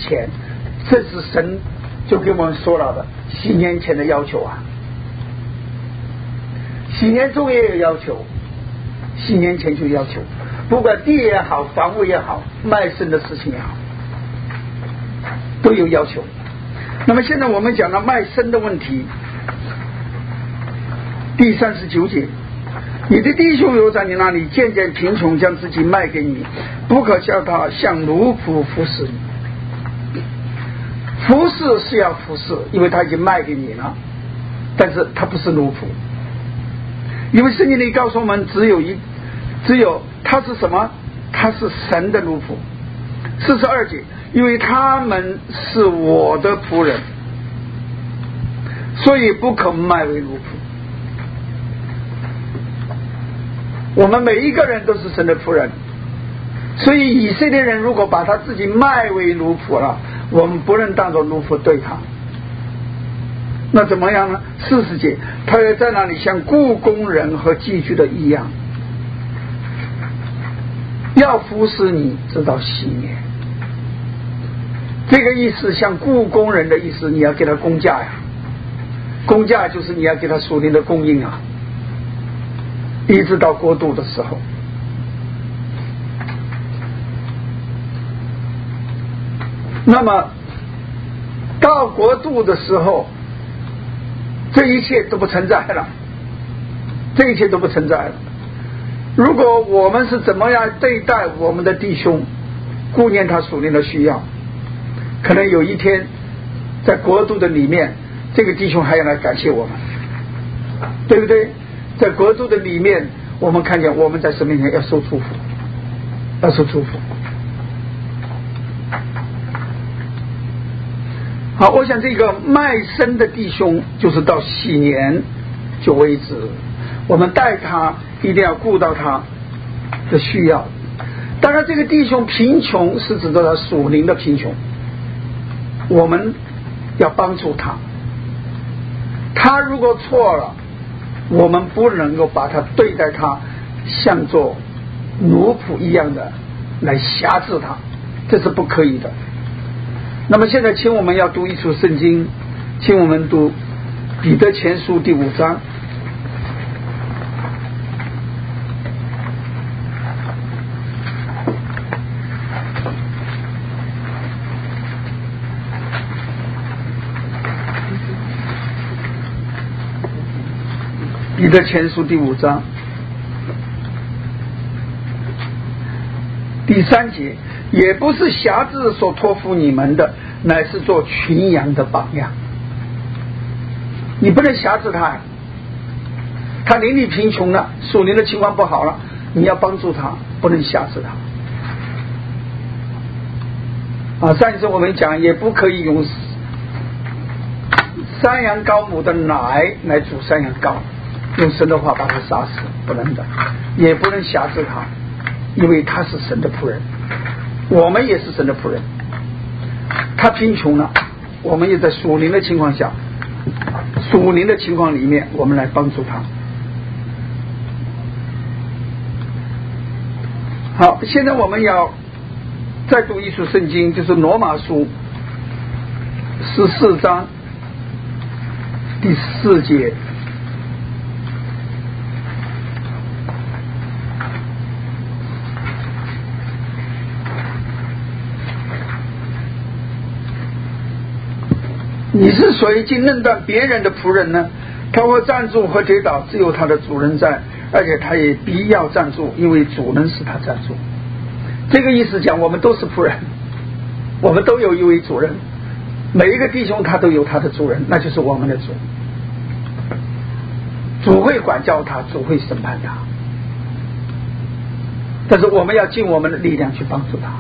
前，这是神就给我们说了的洗年前的要求啊。洗年中也有要求，洗年前就要求，不管地也好，房屋也好，卖身的事情也好，都有要求。那么现在我们讲到卖身的问题，第39节，你的弟兄留在你那里，渐渐贫穷，将自己卖给你，不可叫他像奴仆服侍你。服侍是要服侍，因为他已经卖给你了，但是他不是奴仆，因为圣经里告诉我们只有他是什么？他是神的奴仆。42节，因为他们是我的仆人，所以不可卖为奴仆。我们每一个人都是神的仆人，所以以色列人如果把他自己卖为奴仆了，我们不能当作奴仆对他。那怎么样呢？40节，他也在那里像雇工人和寄居的一样，要服侍你直到洗年。这个意思像雇工人的意思，你要给他工价呀，工价就是你要给他属灵的供应啊，一直到国度的时候。那么到国度的时候，这一切都不存在了，这一切都不存在了。如果我们是怎么样对待我们的弟兄，顾念他属灵的需要，可能有一天在国度的里面，这个弟兄还要来感谢我们，对不对？在国度的里面，我们看见我们在神面前要受祝福，要受祝福。好，我想这个卖身的弟兄就是到洗年就为止，我们带他一定要顾到他的需要。当然这个弟兄贫穷是指的他属灵的贫穷，我们要帮助他。他如果错了，我们不能够把他对待他像做奴仆一样的来辖制他，这是不可以的。那么现在请我们要读一处圣经，请我们读彼得前书第5章。彼得前书第5章第3节，也不是辖制所托付你们的，乃是做群羊的榜样。你不能辖制他，他灵力贫穷了，属灵的情况不好了，你要帮助他，不能辖制他。上一次我们讲，也不可以用山羊羔母的奶来煮山羊羔，用神的话把他杀死，不能的，也不能辖制他，因为他是神的仆人，我们也是神的仆人。他贫穷了，我们也在属灵的情况下，属灵的情况里面，我们来帮助他。好，现在我们要再读一处圣经，就是罗马书14章第4节。你是谁竟论断别人的仆人呢？他或站住或跌倒，只有他的主人在，而且他也必要站住，因为主人使他站住。这个意思讲，我们都是仆人，我们都有一位主人，每一个弟兄他都有他的主人，那就是我们的主。主会管教他，主会审判他，但是我们要尽我们的力量去帮助他。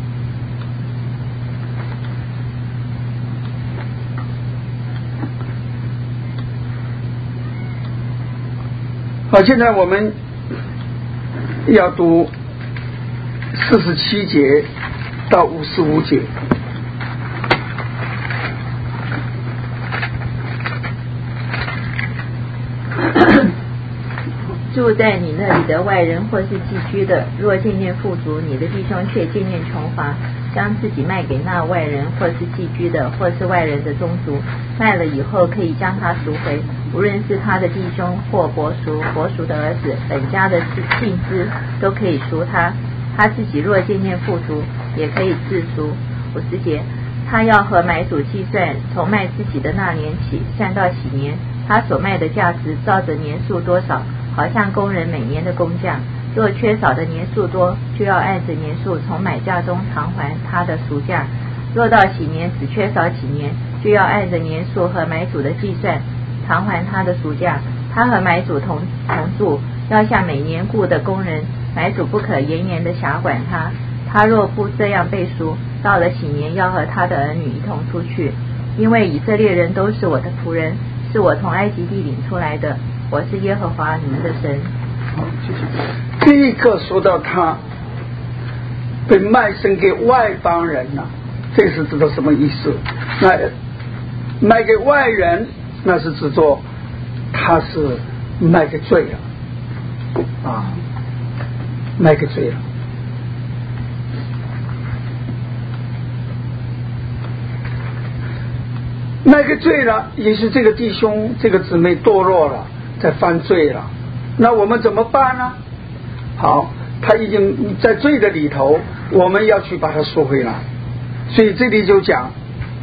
好，现在我们要读47节到55节。 住在你那里的外人或是寄居的，若渐渐富足，你的弟兄却渐渐穷乏，将自己卖给那外人或是寄居的，或是外人的宗族，卖了以后可以将他赎回，无论是他的弟兄或伯叔的儿子，本家的尽资都可以赎他。他自己若渐渐富足，也可以自赎。50节，他要和买主计算，从卖自己的那年起，算到喜年，他所卖的价值照着年数多少，好像工人每年的工价。若缺少的年数多，就要按着年数从买价中偿还他的赎价。若到喜年只缺少几年，就要按着年数和买主的计算偿还他的赎价。他和买主同住，要像每年雇的工人，买主不可严严的辖管他。他若不这样背书，到了喜年要和他的儿女一同出去，因为以色列人都是我的仆人，是我从埃及地领出来的，我是耶和华你们的神。 好，谢谢。这一刻说到他被卖身给外邦人了，这是指的什么意思？那卖给外人，那是指作他是卖给罪了啊，卖给罪了。卖给罪了，也是这个弟兄这个姊妹堕落了，在犯罪了，那我们怎么办呢？好，他已经在罪的里头，我们要去把他赎回来。所以这里就讲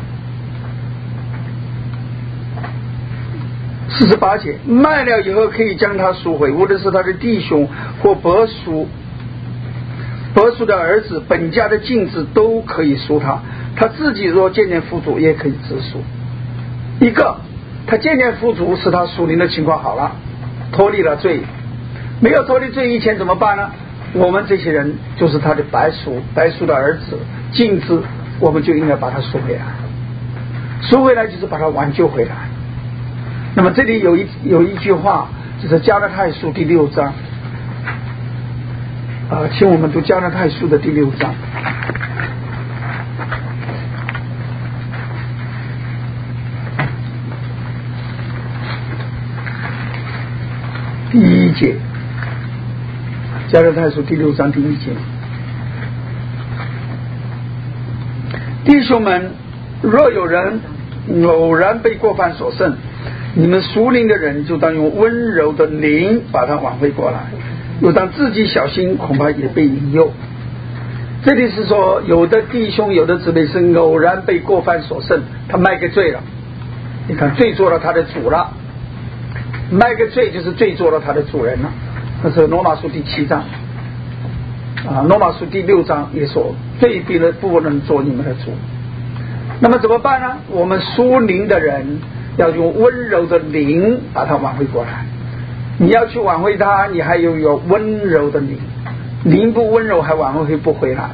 48节，卖了以后可以将他赎回，无论是他的弟兄或伯叔的儿子，本家的尽子都可以赎他。他自己若渐渐富足，也可以自赎。一个，他渐渐富足，使他属灵的情况好了，脱离了罪。没有脱离罪以前怎么办呢？我们这些人就是他的白叔的儿子尽子，我们就应该把他赎回来。赎回来就是把他挽救回来。那么这里有一句话，就是加拉太书第6章请我们读加拉太书的第6章第1节，加拉太书第6章第1节，弟兄们，若有人偶然被过犯所胜，你们属灵的人就当用温柔的灵把他挽回过来，又当自己小心，恐怕也被引诱。这里是说，有的弟兄有的姊妹是偶然被过犯所胜，他卖给罪了，你看罪做了他的主了，卖个罪就是罪做了他的主人了。那是罗马书第7章罗马书第6章也说，罪必不能做你们的主。那么怎么办呢？我们属灵的人要用温柔的灵把他挽回过来。你要去挽回他，你还有温柔的灵，灵不温柔还挽回不回来。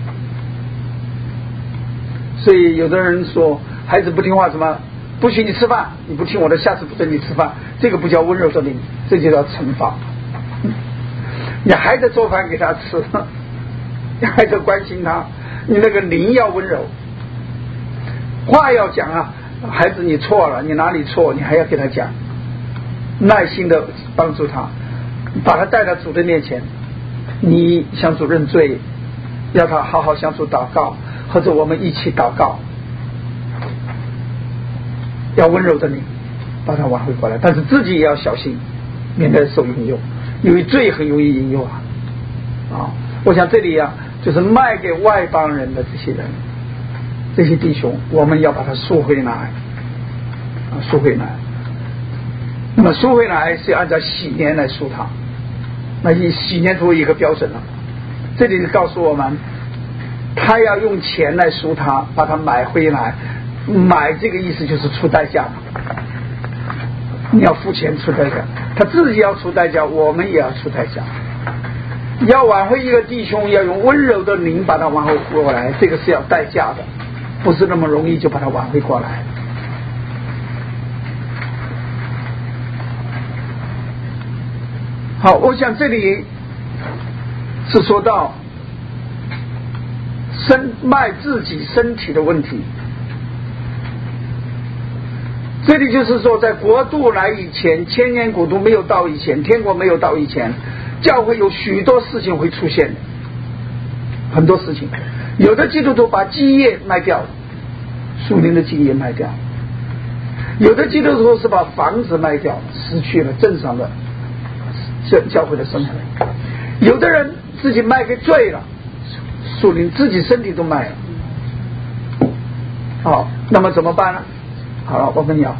所以有的人说孩子不听话，什么不许你吃饭，你不听我的，下次不准你吃饭，这个不叫温柔的灵，这就叫惩罚。你还得做饭给他吃，你还得关心他，你那个灵要温柔，话要讲啊，孩子你错了，你哪里错，你还要给他讲，耐心的帮助他，把他带到主的面前，你向主认罪，要他好好相处祷告，或者我们一起祷告，要温柔的灵把他挽回过来，但是自己也要小心，免得受引诱，因为罪很容易引诱我想这里就是卖给外邦人的这些人，这些弟兄，我们要把他赎回来赎回来。那么赎回来是按照喜年来赎他，那以喜年作为一个标准了。这里告诉我们，他要用钱来赎他，把他买回来。买这个意思就是出代价，你要付钱出代价，他自己要出代价，我们也要出代价。要挽回一个弟兄，要用温柔的灵把他挽回过来，这个是要代价的，不是那么容易就把他挽回过来。好，我想这里是说到卖自己身体的问题。 这里就是说，在国度来以前，千年国度没有到以前，天国没有到以前，教会有许多事情会出现的，很多事情。有的基督徒把基业卖掉了，属灵的基业卖掉了；有的基督徒是把房子卖掉了，失去了正常的教会的生活；有的人自己卖给罪了，属灵自己身体都卖了。好，那么怎么办呢？好了，我跟你讲，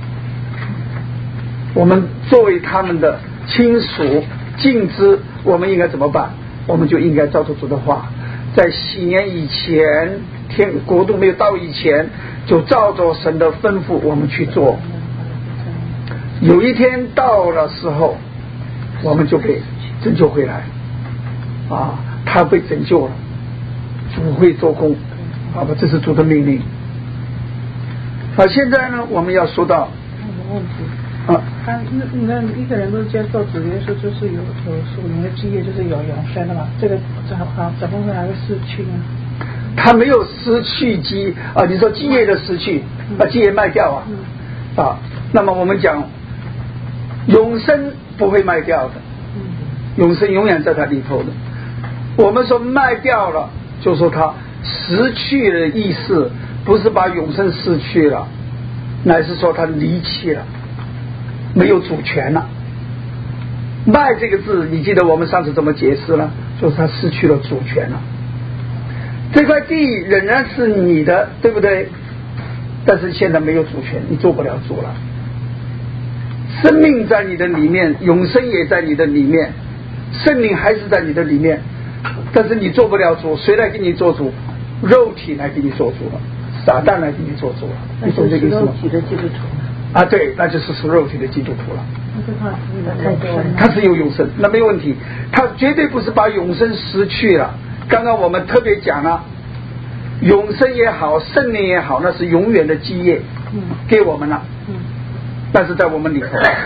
我们作为他们的亲属近支，我们应该怎么办？我们就应该照着主的话，在禧年以前，天国度没有到以前，就照着神的吩咐我们去做。有一天到了时候，我们就被拯救回来啊！他被拯救了，主会做工啊！这是主的命令。好，现在呢，我们要说到问题啊，他那一个人都接受主耶稣，就是有属灵的基业，就是有永生的嘛。这个怎么会还会失去呢？ 他没有失去基啊，你说基业的失去，把基业卖掉啊，那么我们讲永生不会卖掉的，永生永远在他里头的。我们说卖掉了，就说他失去了意思，不是把永生失去了，乃是说他离弃了，没有主权了。卖这个字，你记得我们上次怎么解释了？就是他失去了主权了。这块地仍然是你的，对不对？但是现在没有主权，你做不了主了。生命在你的里面，永生也在你的里面，圣灵还是在你的里面，但是你做不了主。谁来给你做主？肉体来给你做主了，撒旦来给你做主了。你懂这个意思吗？ 肉体的基督徒啊，对，那就是属肉体的基督徒了。他是有永生，那没有问题。他绝对不是把永生失去了。刚刚我们特别讲了，永生也好，圣灵也好，那是永远的基业，给我们了。但是在我们里头，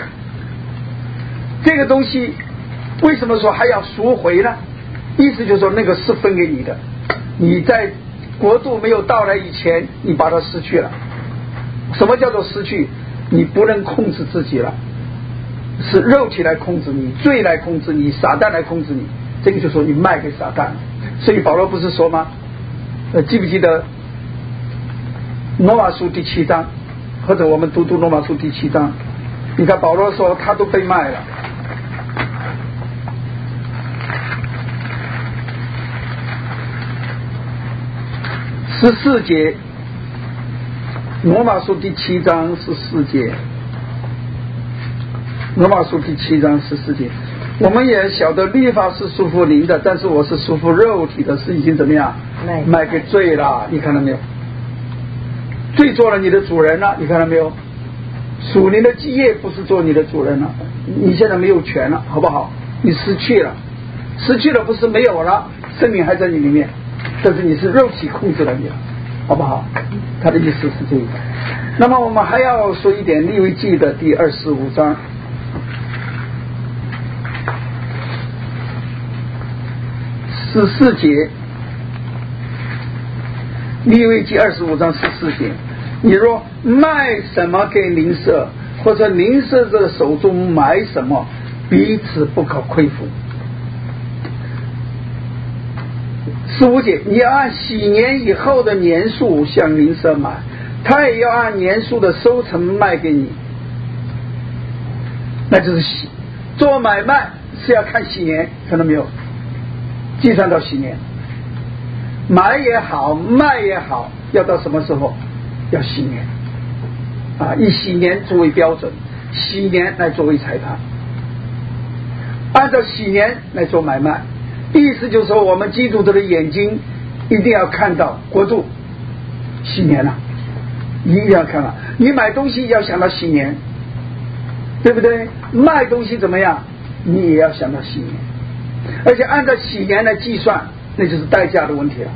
这个东西为什么说还要赎回呢？意思就是说那个是分给你的，你在国度没有到来以前，你把它失去了。什么叫做失去？你不能控制自己了，是肉体来控制你，罪来控制你，撒旦来控制你。这个就说你卖给撒旦。所以保罗不是说吗？记不记得罗马书第7章，或者我们读罗马书第7章，你看保罗说他都被卖了。14节，罗马书第7章14节，罗马书第7章14节。我们也晓得律法是束缚灵的，但是我是束缚肉体的，是已经怎么样？卖给罪了，你看到没有？罪做了你的主人了，你看到没有？属灵的基业不是做你的主人了，你现在没有权了，好不好？你失去了，失去了不是没有了，生命还在你里面，但是你是肉体控制了你了，好不好？他的意思是这个。那么我们还要说一点利未记的第25章。14节，利未记25章14节，你若卖什么给邻舍，或者邻舍的手中买什么，彼此不可亏负。15节，你要按禧年以后的年数向邻舍买，他也要按年数的收成卖给你。那就是做买卖是要看禧年，看到没有？计算到禧年，买也好，卖也好，要到什么时候？要禧年啊！以禧年作为标准，禧年来作为裁判，按照禧年来做买卖。意思就是说，我们基督徒的眼睛一定要看到国度禧年了，你一定要看到。你买东西要想到禧年，对不对？卖东西怎么样？你也要想到禧年。而且按照禧年来计算，那就是代价的问题了，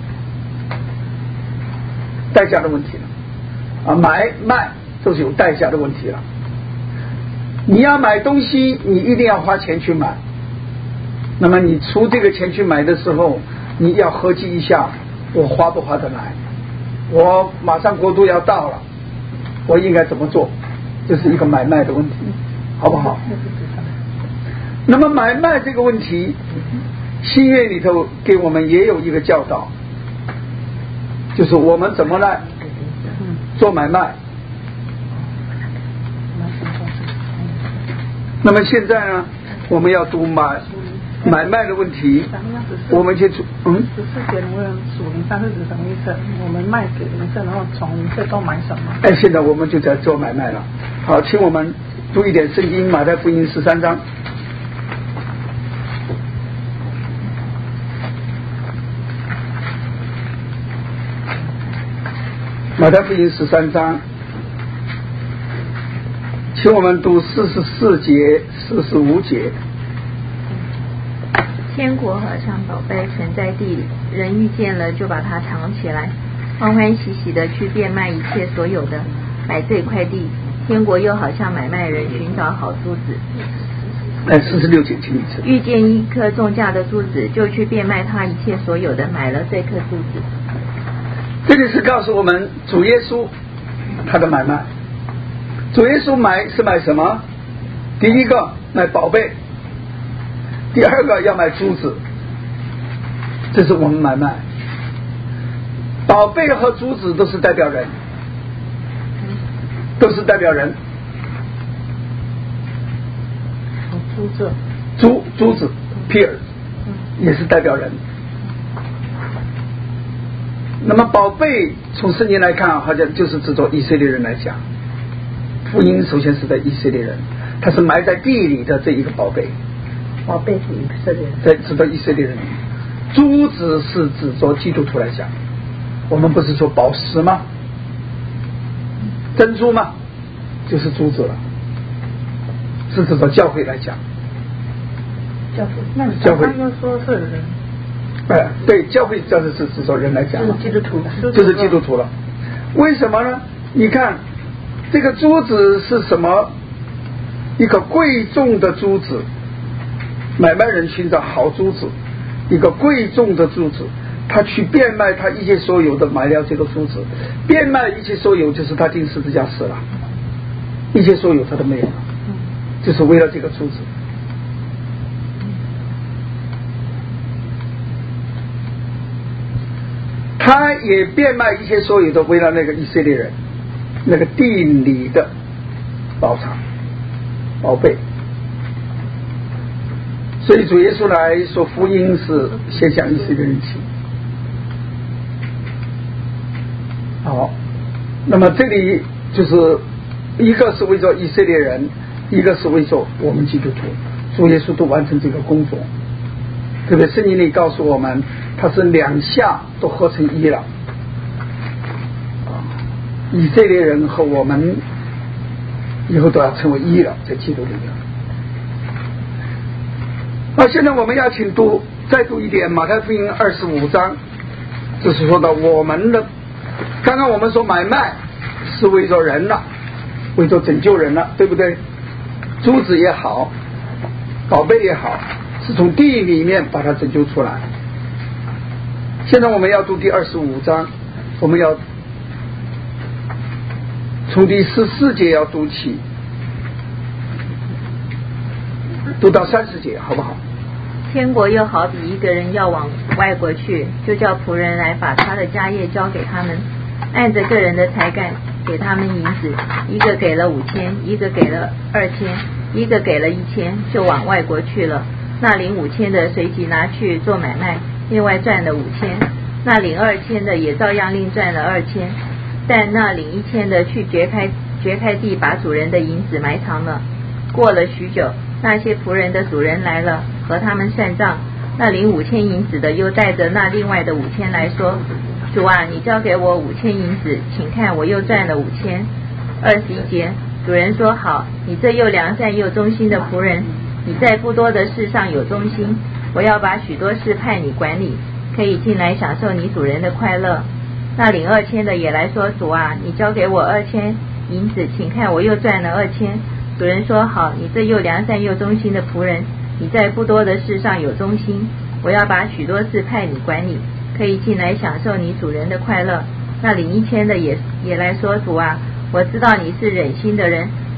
代价的问题了啊！买卖都是有代价的问题了。你要买东西，你一定要花钱去买。那么你出这个钱去买的时候，你要合计一下，我花不花得来？我马上国度要到了，我应该怎么做？ 这是一个买卖的问题，好不好？那么买卖这个问题，新约里头给我们也有一个教导，就是我们怎么来做买卖。那么现在呢，我们要读买卖的问题，我们先14 节能为属灵上是指什么意思？我们卖给灵社，然后从灵社都买什么？ 现在我们就在做买卖了。好，请我们读一点圣经，马太福音13章。马太福音13章，请我们读44节、45节。 天国好像宝贝存在地里，人遇见了就把它藏起来，欢欢喜喜的去变卖一切所有的，买这块地。天国又好像买卖人寻找好珠子 ，46节请你吃。 遇见一颗重价的珠子，就去变卖他一切所有的，买了这颗珠子。 这里是告诉我们主耶稣他的买卖。主耶稣买什么？第一个买宝贝，第二个要买珠子，这是我们买卖。宝贝和珠子都是代表人，都是代表人。珠子 peer 也是代表人。那么宝贝从圣经来看，好像就是指着以色列人来讲，福音首先是在以色列人，他是埋在地里的这一个宝贝。 宝贝是以色列人， 在指着以色列人。珠子是指着基督徒来讲，我们不是说宝石吗？珍珠吗？就是珠子了，是指着教会来讲。 那你教会又说是人。 对，教会就是指着人来讲， 就是基督徒， 就是基督徒了。为什么呢？你看这个珠子是什么？一个贵重的珠子，买卖人寻找好珠子，一个贵重的珠子，他去变卖他一切所有的，买了这个珠子。变卖一切所有就是他进十字架死了，一切所有他都没有了，就是为了这个珠子。他也变卖一切所有的，为了那个以色列人，那个地里的宝藏宝贝。所以主耶稣来说福音是先向以色列人起。好，那么这里就是一个是为着以色列人，一个是为着我们基督徒，主耶稣都完成这个工作。特别圣经里告诉我们，它是两下都合成一了。以色列人和我们以后都要成为一了，在基督里面。现在我们要请再读一点马太福音25章，这是说到我们的，刚刚我们说买卖是为着人了，为着拯救人了，对不对？珠子也好，宝贝也好，是从地里面把它拯救出来。现在我们要读第25章，我们要从第14节要读起，读到30节，好不好？ 天国又好比一个人要往外国去，就叫仆人来把他的家业交给他们，按着个人的才干给他们银子，一个给了5000，一个给了2000，一个给了1000，就往外国去了。那领5000的随即拿去做买卖，另外赚了5000。那领2000的也照样另赚了2000。但那领1000的去掘开地，把主人的银子埋藏了。过了许久，那些仆人的主人来了，和他们算账。那领5000银子的又带着那另外的5000来说，主啊，你交给我5000银子，请看我又赚了5000。21节，主人说，好，你这又良善又忠心的仆人，你在不多的事上有忠心，我要把许多事派你管理，可以进来享受你主人的快乐。那领2000的也来说，主啊，你交给我2000银子，请看我又赚了2000。主人说，好，你这又良善又忠心的仆人，你在不多的事上有忠心，我要把许多事派你管理，可以进来享受你主人的快乐。那领1000的也来说，主啊，我知道你是忍心的人，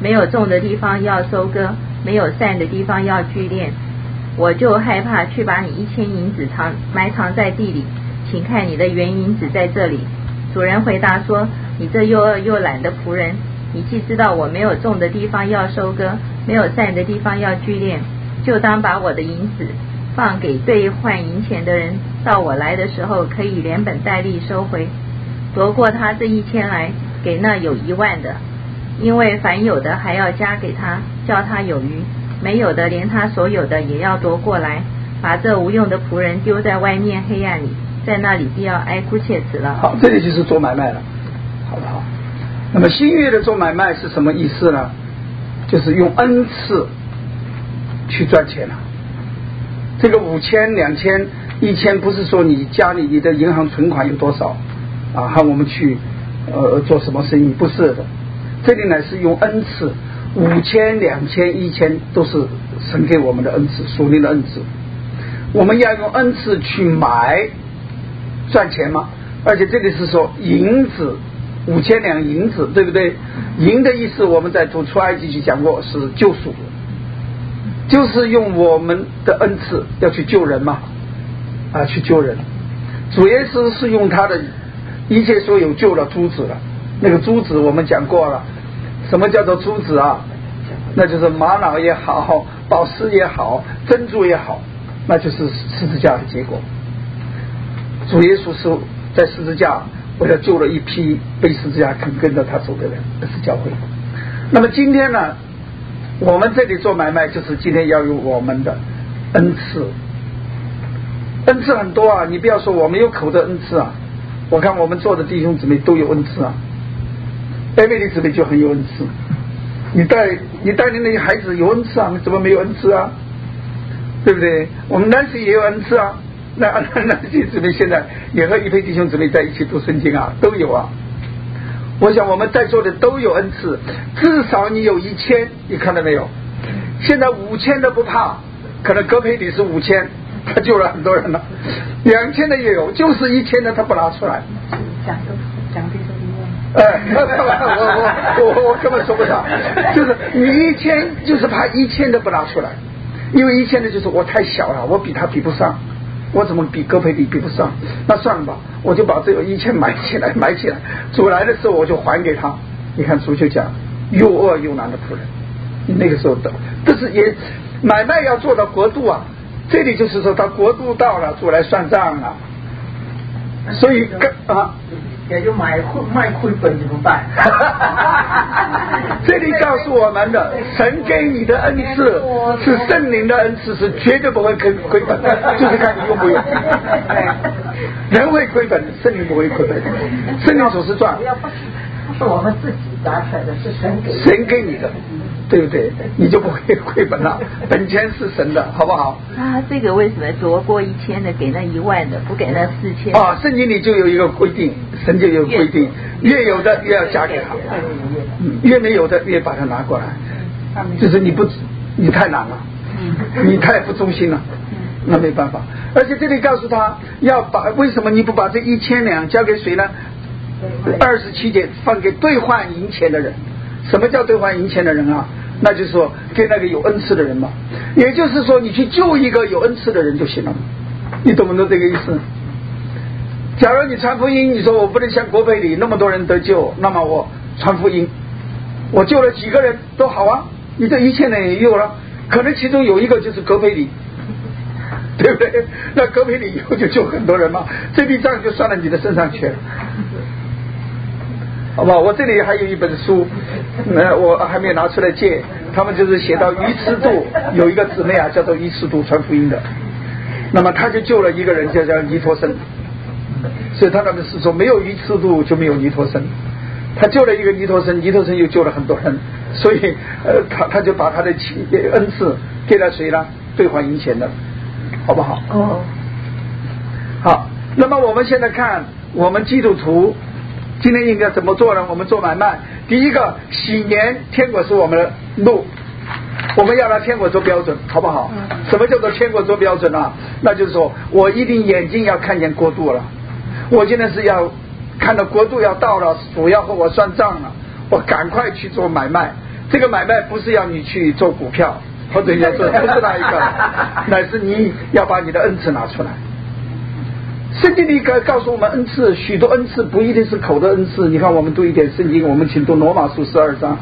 没有种的地方要收割，没有散的地方要聚敛。我就害怕，去把你1000银子埋藏在地里，请看你的原银子在这里。主人回答说，你这又饿又懒的仆人，你既知道我没有种的地方要收割，没有散的地方要聚敛，就当把我的银子放给兑换银钱的人，到我来的时候可以连本带利收回。夺过他这1000来，给那有1万的，因为凡有的还要加给他，叫他有余；没有的，连他所有的也要夺过来。把这无用的仆人丢在外面黑暗里，在那里必要哀哭切齿了。 好，这里就是做买卖了，好不好？那么新约的做买卖是什么意思呢？就是用恩赐去赚钱了。这个5000、2000、1000，不是说你家里你的银行存款有多少啊，和我们去做什么生意，不是的。这里呢是用恩赐，5000、2000、1000都是神给我们的恩赐，属灵的恩赐。我们要用恩赐去买赚钱吗？而且这里是说银子，5000两银子，对不对？银的意思我们在读出埃及记讲过，是救赎，就是用我们的恩赐要去救人嘛，啊，去救人。主耶稣是用他的一切所有救了珠子了。那个珠子我们讲过了，什么叫做珠子啊？那就是玛瑙也好，宝石也好，珍珠也好，那就是十字架的结果。主耶稣是在十字架为了救了一批被十字架肯跟着他走的人，这是教会。那么今天呢，我们这里做买卖就是今天要用我们的恩赐，恩赐很多啊，你不要说我们有口的恩赐啊，我看我们做的弟兄姊妹都有恩赐啊。艾美丽姊妹就很有恩赐，你带领那些孩子有恩赐啊，你怎么没有恩赐啊？对不对？我们南希也有恩赐啊，那南希姊妹现在也和一批弟兄姊妹在一起读圣经啊，都有啊。我想我们在座的都有恩赐，至少你有1000，你看到没有？现在5000的不怕，可能戈培里是5000，他救了很多人了，2000的也有，就是1000的他不拿出来。 讲的都一样。 我根本说不上，就是你1000，就是怕1000的不拿出来，因为1000的就是我太小了，我比他比不上，我怎么比戈培里比不上？那算了吧，我就把这个1000买起来，主来的时候我就还给他。你看主就讲又饿又懒的仆人，那个时候的，这是也买卖要做到国度啊，这里就是说他国度到了，主来算账了，所以也就卖亏本怎么办？ 这里告诉我们的，神给你的恩赐是圣灵的恩赐，是绝对不会亏本，就是看你用不用。人会亏本，圣灵不会亏本，圣灵总是赚。 不是我们自己拿出来的，是神给你的，对不对？你就不会亏本了，本钱是神的，好不好？ 啊，这个为什么夺过1000的给那1万的，不给那4000？ 啊，圣经里就有一个规定，神就有规定，越有的越要加给他，越没有的越把它拿过来，就是你太懒了，你太不忠心了，那没办法。而且这里告诉他要把，为什么你不把这1000两交给谁呢？27节放给兑换银钱的人。什么叫兑换银钱的人啊？那就是说给那个有恩赐的人嘛。也就是说你去救一个有恩赐的人就行了，你懂不懂这个意思？假如你传福音，你说我不能像国培里那么多人得救，那么我传福音，我救了几个人都好啊，你这1000人也有了，可能其中有一个就是国培里，对不对？那国培里以后就救很多人嘛，这笔账就算到你的身上去了。好吧，我这里还有一本书，我还没有拿出来借。他们就是写到鱼池渡有一个姊妹啊，叫做鱼池渡传福音的，那么他就救了一个人，叫尼托生。所以他那边是说没有鱼池渡就没有尼托生，他救了一个尼托生，尼托生又救了很多人，所以他就把他的恩赐给了谁呢？兑换银钱的，好不好？ 哦， 好。那么我们现在看我们基督徒今天应该怎么做呢？我们做买卖，第一个喜年，天国是我们的路，我们要拿天国做标准，好不好？什么叫做天国做标准啊？那就是说我一定眼睛要看见国度了，我现在是要看到国度要到了，主要和我算账了，我赶快去做买卖， 这个买卖不是要你去做股票，或者要做，不是那一个，乃是你要把你的恩赐拿出来。圣经里告诉我们恩赐，许多恩赐不一定是口的恩赐。你看，我们读一点圣经，我们请读罗马书12章。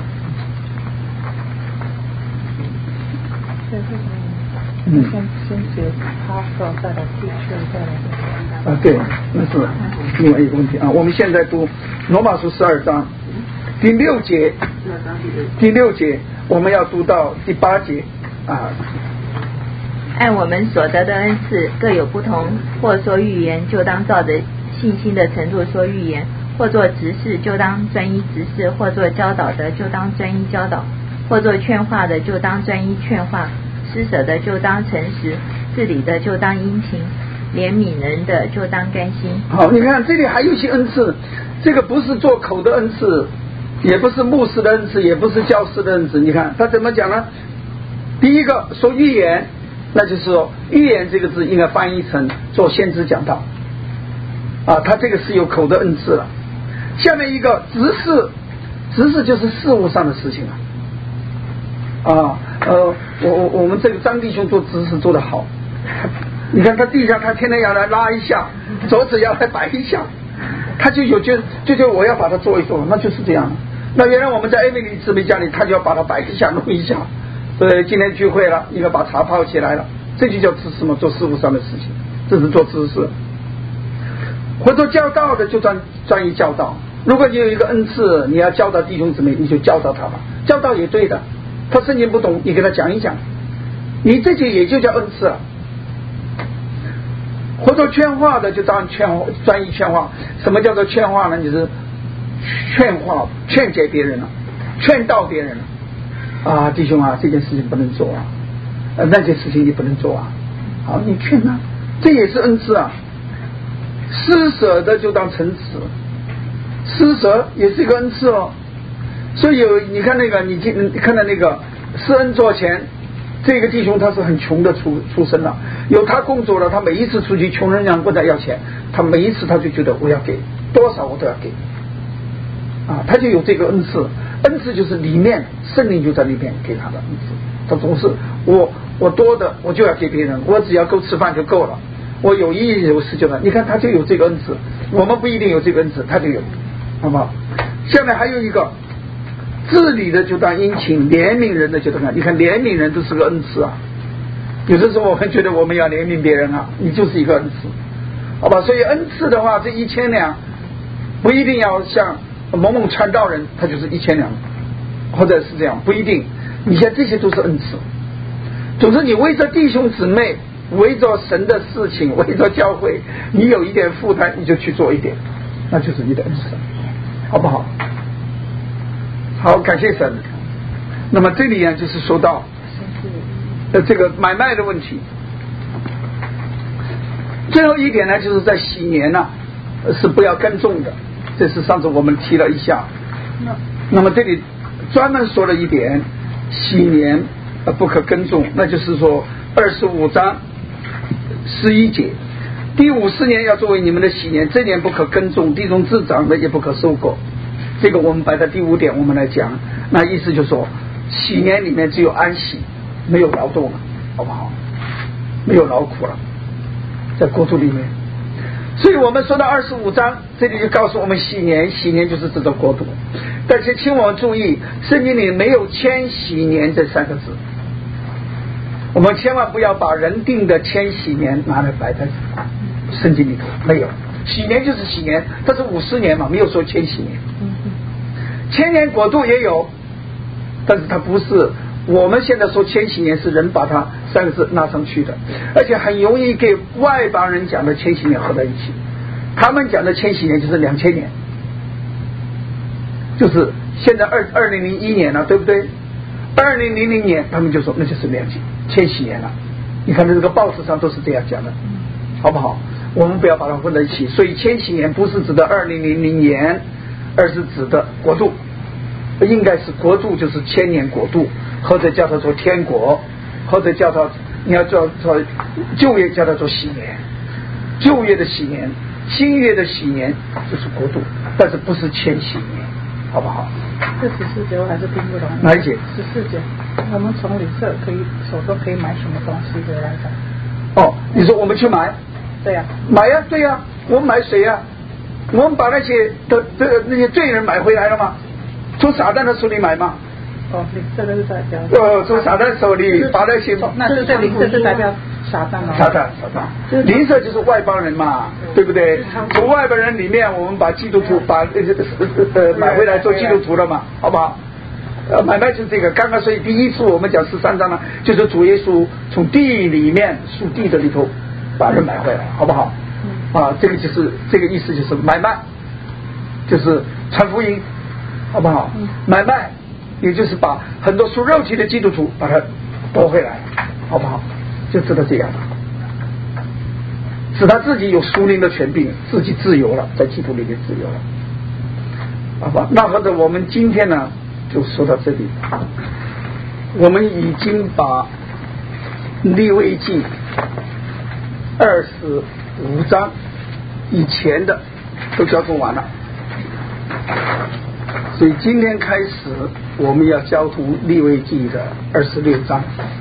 先写他说再来地区再来。 对，那是另外一个问题啊。我们现在读罗马书12章第6节，第6节我们要读到第8节啊。 按我们所得的恩赐各有不同，或说预言，就当照着信心的程度说预言；或做执事，就当专一执事；或做教导的，就当专一教导；或做劝化的，就当专一劝化；施舍的，就当诚实；治理的，就当殷勤；怜悯人的，就当甘心。 好，你看这里还有一些恩赐，这个不是做口的恩赐，也不是牧师的恩赐，也不是教师的恩赐。你看他怎么讲呢？第一个说预言，那就是说预言这个字应该翻译成做先知讲道啊，他这个是有口的恩赐了。下面一个执事，执事就是事务上的事情啊。我们这个张弟兄做执事做得好，你看他地下他天天要来拉一下，桌子要来摆一下，他就有就我要把它做一做，那就是这样。那原来我们在艾米丽姊妹家里，他就要把它摆一下弄一下。对，今天聚会了，应该把茶泡起来了，这就叫知识嘛，做事务上的事情，这是做知识。或者教导的就专一教导，如果你有一个恩赐，你要教导弟兄姊妹，你就教导他吧，教导也对的。他圣经不懂，你给他讲一讲，你这就也就叫恩赐了。或者劝化的就当专一劝化，什么叫做劝化呢？就是劝化、劝解别人了，劝导别人了。啊，弟兄啊，这件事情不能做啊，那件事情你不能做啊。好，你劝啊，这也是恩赐啊。施舍的就当诚实，施舍也是一个恩赐哦。所以你看那个，你看到那个施恩座前，这个弟兄他是很穷的出身了，有他工作了，他每一次出去，穷人家问他要钱，他每一次他就觉得我要给多少我都要给啊，他就有这个恩赐。恩赐就是里面圣灵就在里面给他的恩赐，他总是我多的我就要给别人，我只要够吃饭就够了，我有意有事就了。你看他就有这个恩赐，我们不一定有这个恩赐，他就有，好不好？下面还有一个治理的就当殷勤，怜悯人的就当，你看怜悯人都是个恩赐啊。有的时候我们觉得我们要怜悯别人啊，你就是一个恩赐，好吧？所以恩赐的话，这1000两不一定要像某某传道人他就是1000两，或者是这样，不一定。你像这些都是恩赐。总之你为着弟兄姊妹，为着神的事情，为着教会，你有一点负担你就去做一点，那就是你的恩赐，好不好？好，感谢神。那么这里呢就是说到这个买卖的问题。最后一点呢就是在喜年呢是不要耕种的，这是上次我们提了一下。那么这里专门说了一点，喜年不可耕种，那就是说25章11节，第50年要作为你们的喜年，这年不可耕种，地中自长的也不可收割。这个我们摆在第5点我们来讲，那意思就是说喜年里面只有安息，没有劳动了，好不好？没有劳苦了，在国度里面。所以我们说到25章，这里就告诉我们喜年，喜年就是指的国度。但是请我们注意，圣经里没有千禧年这3个字，我们千万不要把人定的千禧年拿来摆在圣经里头，没有。喜年就是喜年，它是50年嘛，没有说千禧年。千年国度也有，但是它不是我们现在说千禧年，是人把它3个字拿上去的，而且很容易给外邦人讲的千禧年合在一起。他们讲的千禧年就是2000年，就是现在2001年了，对不对？2000年他们就说那就是千禧年了。你看这个报纸上都是这样讲的，好不好？我们不要把它混在一起。所以千禧年不是指的2000年，而是指的国度，应该是国度，就是千年国度，或者叫它做天国，或者叫它你要叫做旧约叫它做喜年，旧约的喜年，新约的喜年就是国度，但是不是千禧年，好不好？ 这14节我还是听不懂。 哪一节 ？14节，我们从旅社手中可以买什么东西回来的？ 哦，你说我们去买？ 对呀。 买呀，对呀，我们买谁呀？我们把那些那些罪人买回来了吗？从撒旦的手里买吗？ 哦，这个是在讲。 从撒旦手里把那些， 那是在灵社是代表撒旦啊。 撒旦，灵社就是外邦人嘛，对不对？从外邦人里面，我们把基督徒把买回来做基督徒了嘛，好不好？买卖就是这个。刚刚所以第一次我们讲13章呢，就是主耶稣从地里面属地的里头把人买回来，好不好？啊，这个就是这个意思，就是买卖，就是传福音，好不好？买卖。也就是把很多属肉体的基督徒把它夺回来，好不好？就知道这样，使他自己有属灵的权柄，自己自由了，在基督里面自由了，好吧？那或者我们今天呢，就说到这里。我们已经把利未记25章以前的都交通完了。所以今天开始我们要交通利未记的26章。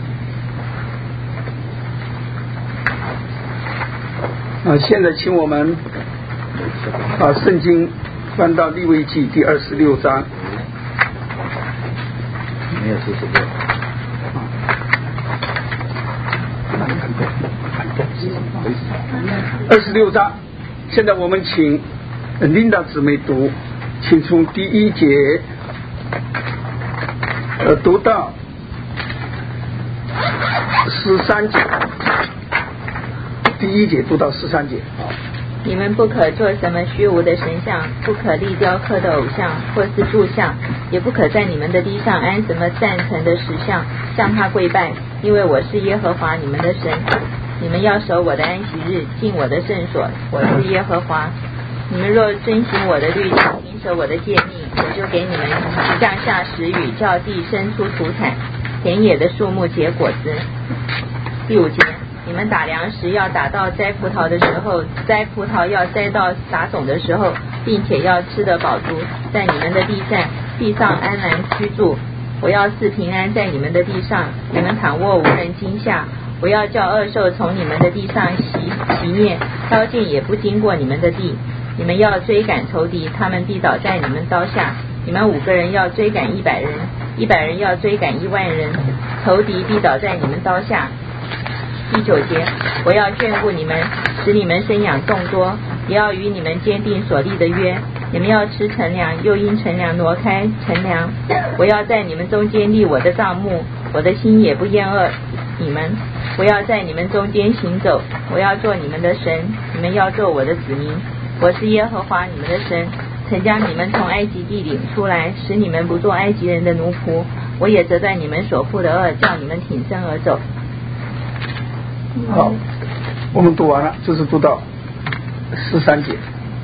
现在请我们把圣经翻到利未记第26章。没有26章。现在我们请琳达姊妹读。请从第1节读到13节，第1节读到13节。 你们不可做什么虚无的神像，不可立雕刻的偶像或是柱像，也不可在你们的地上安什么赞成的石像，向他跪拜，因为我是耶和华你们的神。你们要守我的安息日，进我的圣所，我是耶和华。你们若遵行我的律例，谨守我的诫命，我就给你们降下时雨，叫地生出土产，田野的树木结果子。第5节，你们打粮食要打到摘葡萄的时候，摘葡萄要摘到撒种的时候，并且要吃得饱足，在你们的地上安然居住。我要赐平安在你们的地上，你们躺卧无人惊吓。我要叫恶兽从你们的地上熄灭，刀剑也不经过你们的地。你们要追赶仇敌，他们必倒在你们刀下。你们5个人要追赶100人，100人要追赶1万人，仇敌必倒在你们刀下。第9节，我要眷顾你们，使你们生养众多，也要与你们坚定所立的约。你们要吃陈粮，又因陈粮挪开陈粮。我要在你们中间立我的帐幕，我的心也不厌恶你们。我要在你们中间行走，我要做你们的神，你们要做我的子民。我是耶和华你们的神，曾将你们从埃及地领出来，使你们不做埃及人的奴仆。我也责在你们所负的恶，叫你们挺身而走。 好，我们读完了，就是读到13节。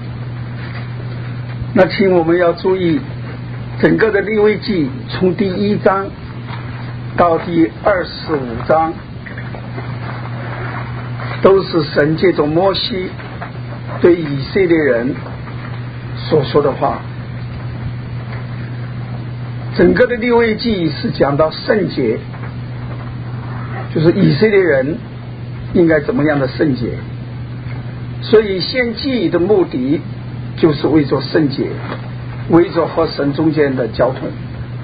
那请我们要注意，整个的利未记从第1章到第25章，都是神借着摩西对以色列人所说的话。整个的利未记是讲到圣洁，就是以色列人应该怎么样的圣洁。所以献祭的目的就是为着圣洁，为着和神中间的交通。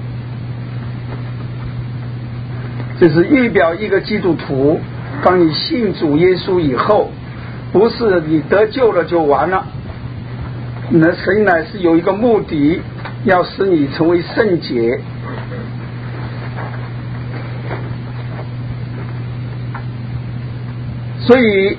这是预表一个基督徒，当你信主耶稣以后，不是你得救了就完了，那神乃是有一个目的，要使你成为圣洁。所以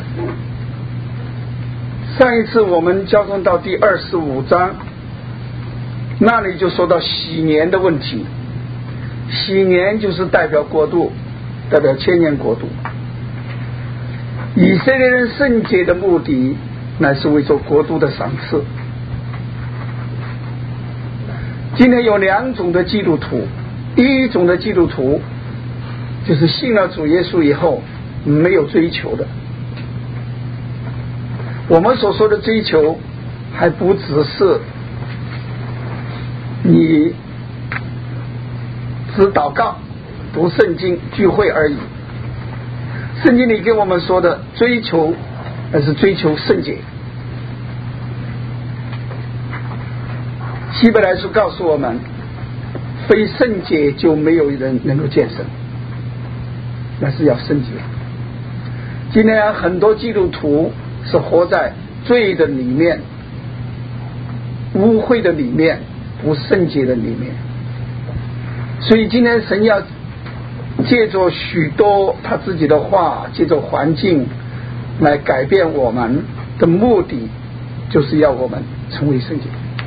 上一次我们交通到第25章，那里就说到禧年的问题。禧年就是代表国度，代表千年国度。以色列人圣洁的目的乃是为着国度的赏赐。今天有2种的基督徒，第一种的基督徒就是信了主耶稣以后没有追求的。我们所说的追求还不只是你只祷告、读圣经、聚会而已。圣经里给我们说的追求，那是追求圣洁。希伯来书告诉我们，非圣洁就没有人能够见神，那是要圣洁。今天很多基督徒是活在罪的里面、污秽的里面、不圣洁的里面，所以今天神要借着许多他自己的话，借着环境来改变我们的目的，就是要我们成为圣洁。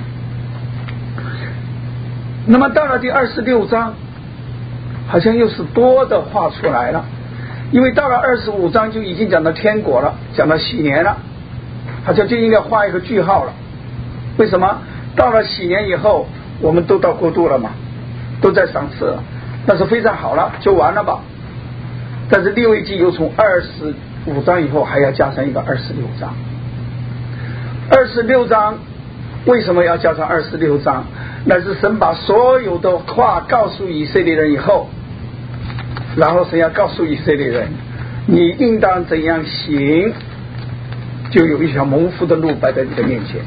那么到了第26章，好像又是多的话出来了，因为到了25章就已经讲到天国了，讲到禧年了，好像就应该画一个句号了。为什么？到了禧年以后，我们都到国度了嘛，都在赏赐了，那是非常好了，就完了吧。但是利未记又从25章以后还要加上一个26章。26章为什么要加上26章？那是神把所有的话告诉以色列人以后，然后神要告诉以色列人，你应当怎样行，就有一条蒙福的路摆在你的面前，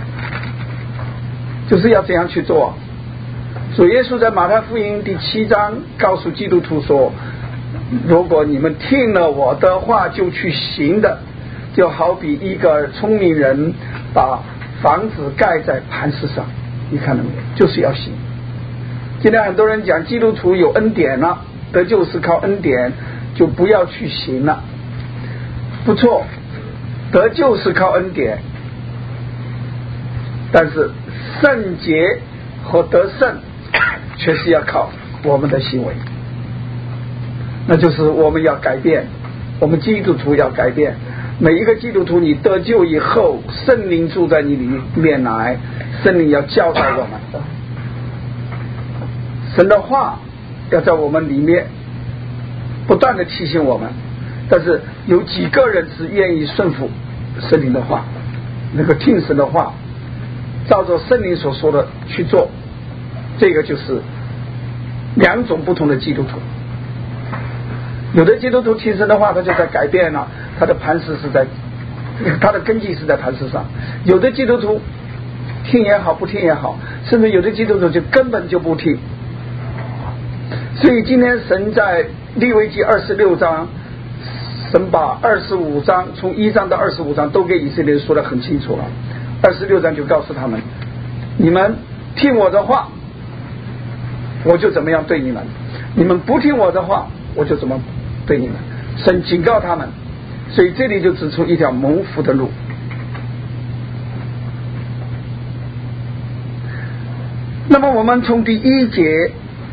就是要怎样去做。主耶稣在马太福音第7章告诉基督徒说，如果你们听了我的话就去行的，就好比一个聪明人把房子盖在磐石上，你看到没有？就是要行。今天很多人讲基督徒有恩典了，得救是靠恩典，就不要去行了。不错，得救是靠恩典，但是圣洁和得胜却是要靠我们的行为。那就是我们要改变，我们基督徒要改变。每一个基督徒，你得救以后，圣灵住在你里面来，圣灵要教导我们，神的话要在我们里面不断的提醒我们。但是有几个人是愿意顺服圣灵的话，那个听神的话，照着圣灵所说的去做，这个就是两种不同的基督徒。有的基督徒听神的话，他就在改变了，他的磐石是在，他的根基是在磐石上。有的基督徒听也好，不听也好，甚至有的基督徒就根本就不听。所以今天神在利未记26章，神把25章从1章到25章都给以色列人说得很清楚了。26章就告诉他们，你们听我的话，我就怎么样对你们；你们不听我的话，我就怎么对你们。神警告他们，所以这里就指出一条蒙福的路。那么我们从第1节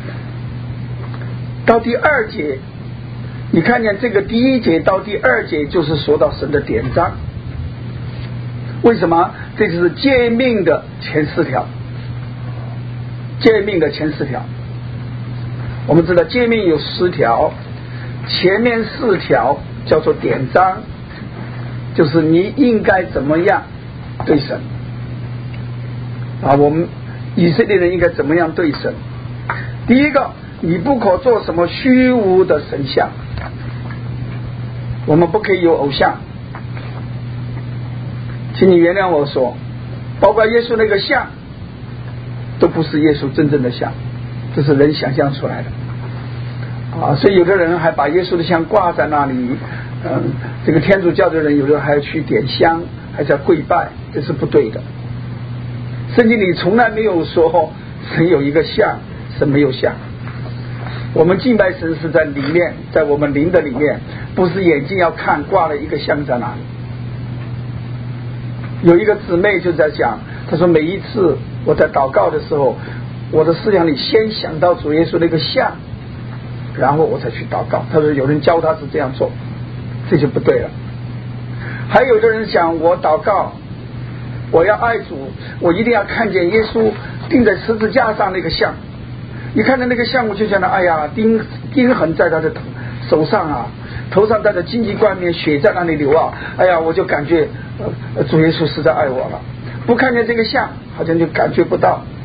到第2节，你看见这个第1节到第2节就是说到神的典章。为什么？这就是诫命的前4条。诫命的前4条，我们知道诫命有10条，前面4条叫做典章，就是你应该怎么样对神啊，我们以色列人应该怎么样对神。第一个，你不可做什么虚无的神像，我们不可以有偶像。请你原谅我说，包括耶稣那个像都不是耶稣真正的像，这是人想象出来的啊。所以有的人还把耶稣的像挂在那里，这个天主教的人有的还要去点香，还在跪拜，这是不对的。圣经里从来没有说神有一个像，神没有像。我们敬拜神是在里面，在我们灵的里面，不是眼睛要看挂了一个像在哪里。有一个姊妹就在讲，她说每一次我在祷告的时候，我的思想里先想到主耶稣那个像，然后我才去祷告。她说有人教她是这样做，这就不对了。还有的人想，我祷告，我要爱主，我一定要看见耶稣钉在十字架上那个像。你看到那个像，我就想到，哎呀，钉痕在他的手上啊，头上戴着荆棘冠冕，血在那里流啊，哎呀，我就感觉主耶稣实在爱我了。不看见这个像，好像就感觉不到。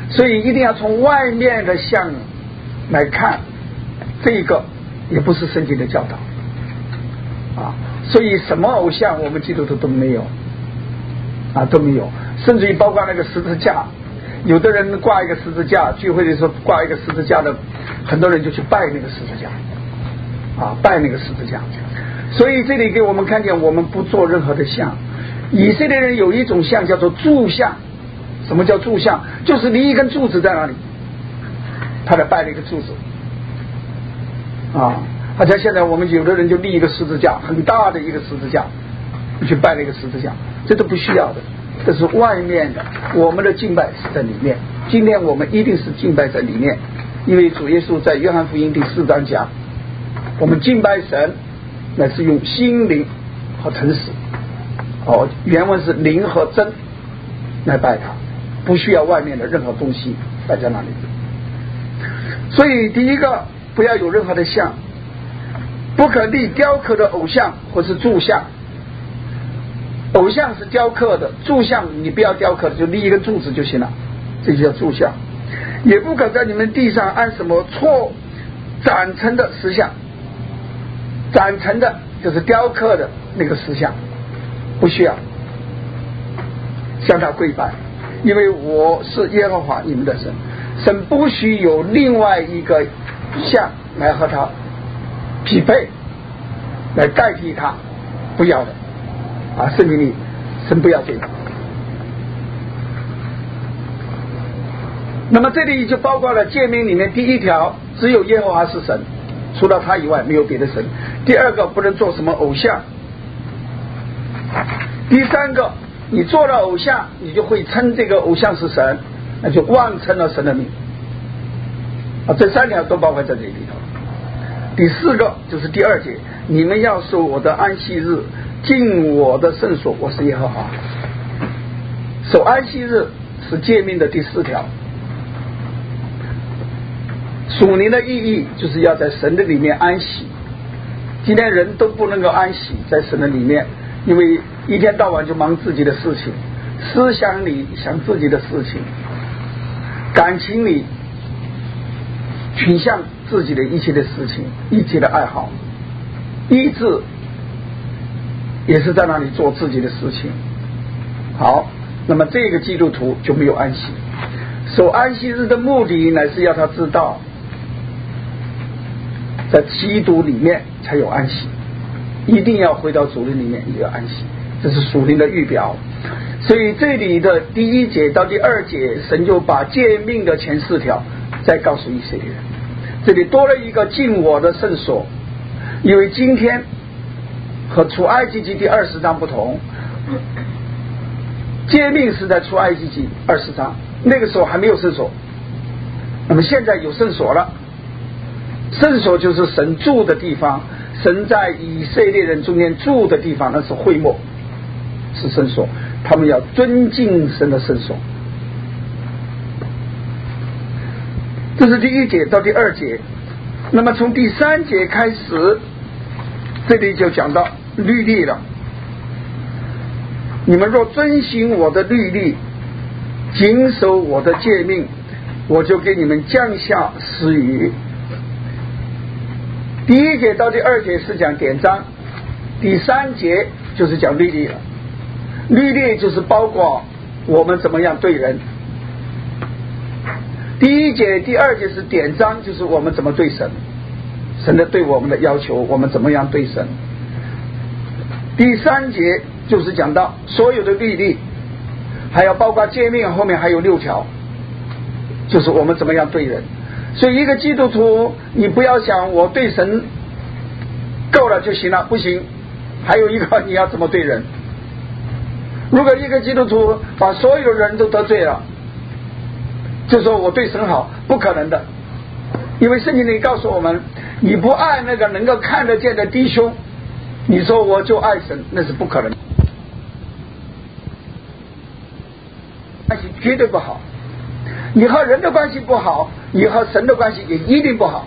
所以一定要从外面的像来看，这个也不是圣经的教导啊。所以什么偶像我们基督徒都没有啊，都没有，甚至于包括那个十字架，有的人挂一个十字架，聚会的时候挂一个十字架的，很多人就去拜那个十字架啊，拜那个十字架。所以这里给我们看见，我们不做任何的像。以色列人有一种像叫做柱像。什么叫柱像？就是立一根柱子在那里，他来拜了一个柱子啊。好像现在我们有的人就立一个十字架，很大的一个十字架，去拜了一个十字架，这都不需要的，这是外面的。我们的敬拜是在里面，今天我们一定是敬拜在里面，因为主耶稣在约翰福音第4章讲，我们敬拜神乃是用心灵和诚实，原文是灵和真来拜他，不需要外面的任何东西摆在那里。所以第一个，不要有任何的像，不可立雕刻的偶像或是柱像。偶像是雕刻的，柱像你不要雕刻的，就立一个柱子就行了，这就叫柱像。也不可在你们地上按什么错展成的石像，展成的就是雕刻的那个石像，不需要向他跪拜，因为我是耶和华你们的神。神不许有另外一个像来和他匹配，来代替他，不要的啊！圣经里神不要这个。那么这里就包括了诫命里面第一条，只有耶和华是神，除了他以外没有别的神。第二个，不能做什么偶像。第三个，你做了偶像，你就会称这个偶像是神，那就妄称了神的名啊。这三条都包括在这里头。第四个就是第2节，你们要守我的安息日，敬我的圣所，我是耶和华。守安息日是诫命的第4条。属灵的意义就是要在神的里面安息。今天人都不能够安息在神的里面，因为一天到晚就忙自己的事情，思想里想自己的事情，感情里倾向自己的一切的事情，一切的爱好，意志也是在那里做自己的事情。好，那么这个基督徒就没有安息。守安息日的目的乃是要他知道，在基督里面才有安息，一定要回到主灵里面也有安息，这是属灵的预表。所以这里的第1节到第2节，神就把诫命的前4条再告诉以色列人，这里多了一个敬我的圣所。因为今天和出埃及记第20章不同，诫命是在出埃及记20章，那个时候还没有圣所，那么现在有圣所了。圣所就是神住的地方，神在以色列人中间住的地方，那是会幕，是圣所，他们要尊敬神的圣所。这是第1节到第2节。那么从第3节开始，这里就讲到律例了。你们若遵行我的律例，谨守我的诫命，我就给你们降下施雨。第1节到第2节是讲典章，第3节就是讲律例了。律例就是包括我们怎么样对人。第1节第2节是典章，就是我们怎么对神，神的对我们的要求，我们怎么样对神。第3节就是讲到所有的律例，还要包括诫命，后面还有6条，就是我们怎么样对人。所以一个基督徒，你不要想我对神够了就行了，不行，还有一个你要怎么对人。如果一个基督徒把所有人都得罪了，就说我对神好，不可能的。因为圣经里告诉我们，你不爱那个能够看得见的弟兄，你说我就爱神，那是不可能的，关系绝对不好。你和人的关系不好，你和神的关系也一定不好。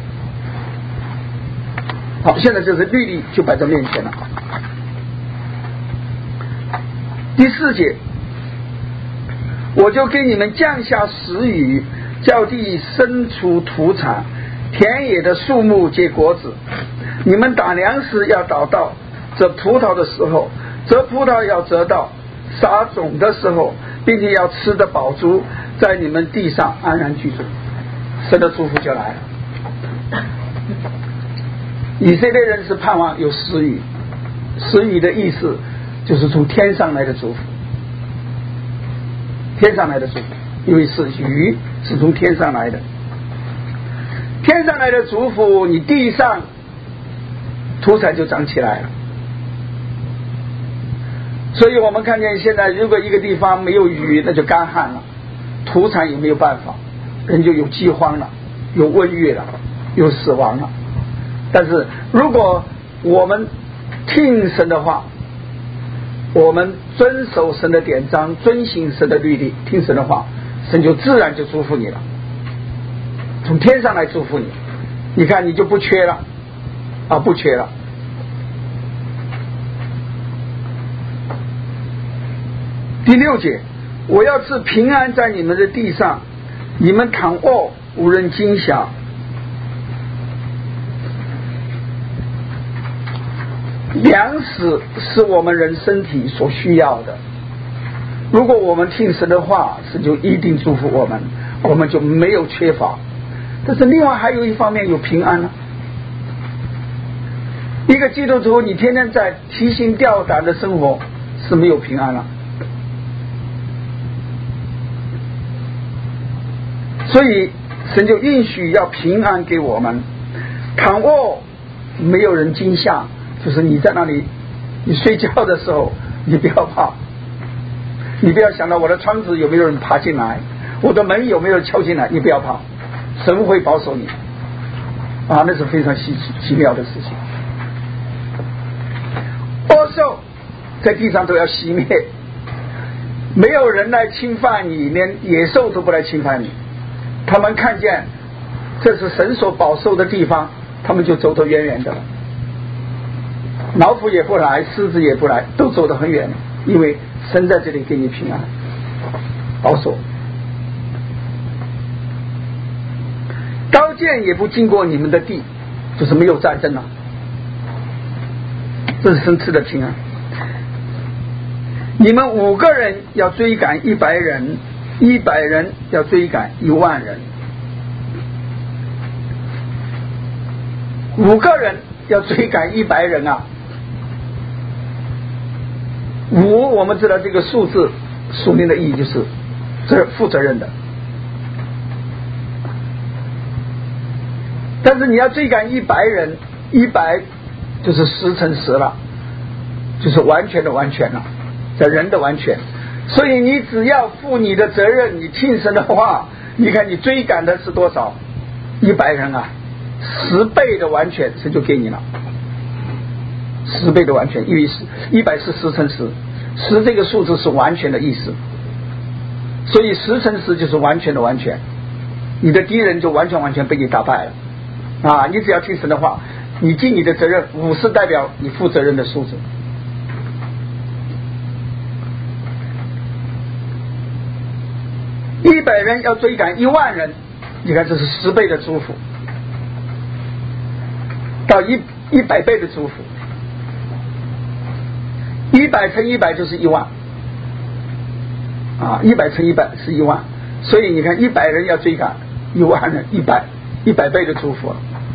好，现在就是律例就摆在面前了。第4节， 我就给你们降下时雨，叫地生出土产，田野的树木结果子。你们打粮食要打到，折葡萄的时候，折葡萄要折到，撒种的时候，并且要吃得饱足，在你们地上安然居住。神的祝福就来了。以色列人是盼望有时雨，时雨的意思就是从天上来的祝福，天上来的祝福，因为是雨是从天上来的，天上来的祝福，你地上土产就长起来了。所以我们看见现在如果一个地方没有雨，那就干旱了，土产也没有办法，人就有饥荒了，有瘟疫了，有死亡了。但是如果我们听神的话，我们遵守神的典章，遵行神的律例，听神的话，神就自然就祝福你了，从天上来祝福你，你看你就不缺了啊，不缺了。第6节，我要赐平安在你们的地上，你们躺卧无人惊吓。粮食是我们人身体所需要的，如果我们听神的话，神就一定祝福我们，我们就没有缺乏。但是另外还有一方面有平安呢。一个基督徒你天天在提心吊胆的生活是没有平安了。所以神就允许要平安给我们，躺卧没有人惊吓，就是你在那里你睡觉的时候你不要怕，你不要想到我的窗子有没有人爬进来，我的门有没有人敲进来，你不要怕，神会保守你啊，那是非常奇妙的事情。恶兽在地上都要熄灭，没有人来侵犯你，连野兽都不来侵犯你，他们看见这是神所保守的地方，他们就走得远远的了，老虎也不来，狮子也不来，都走得很远，因为神在这里给你平安保守。刀剑也不经过你们的地，就是没有战争了，这是神赐的平安。你们5个人要追赶100人，100人要追赶10000人，5个人要追赶100人啊！5我们知道这个数字属灵的意义就是负责任的，但是你要追赶100人，100就是10乘10了，就是完全的完全了，在人的完全。所以你只要负你的责任，你听神的话，你看你追赶的是多少？100人啊，10倍的完全，神就给你了，10倍的完全，因为100是10乘10，10这个数字是完全的意思，所以10乘10就是完全的完全，你的敌人就完全被你打败了啊！你只要听神的话，你尽你的责任，5是代表你负责任的数字。100人要追赶10000人，你看这是10倍的祝福，到100倍的祝福，100乘100就是10000啊，100乘100是10000，所以你看100人要追赶10000人，100倍的祝福。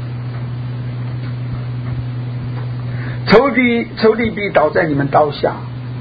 仇敌必倒在你们刀下。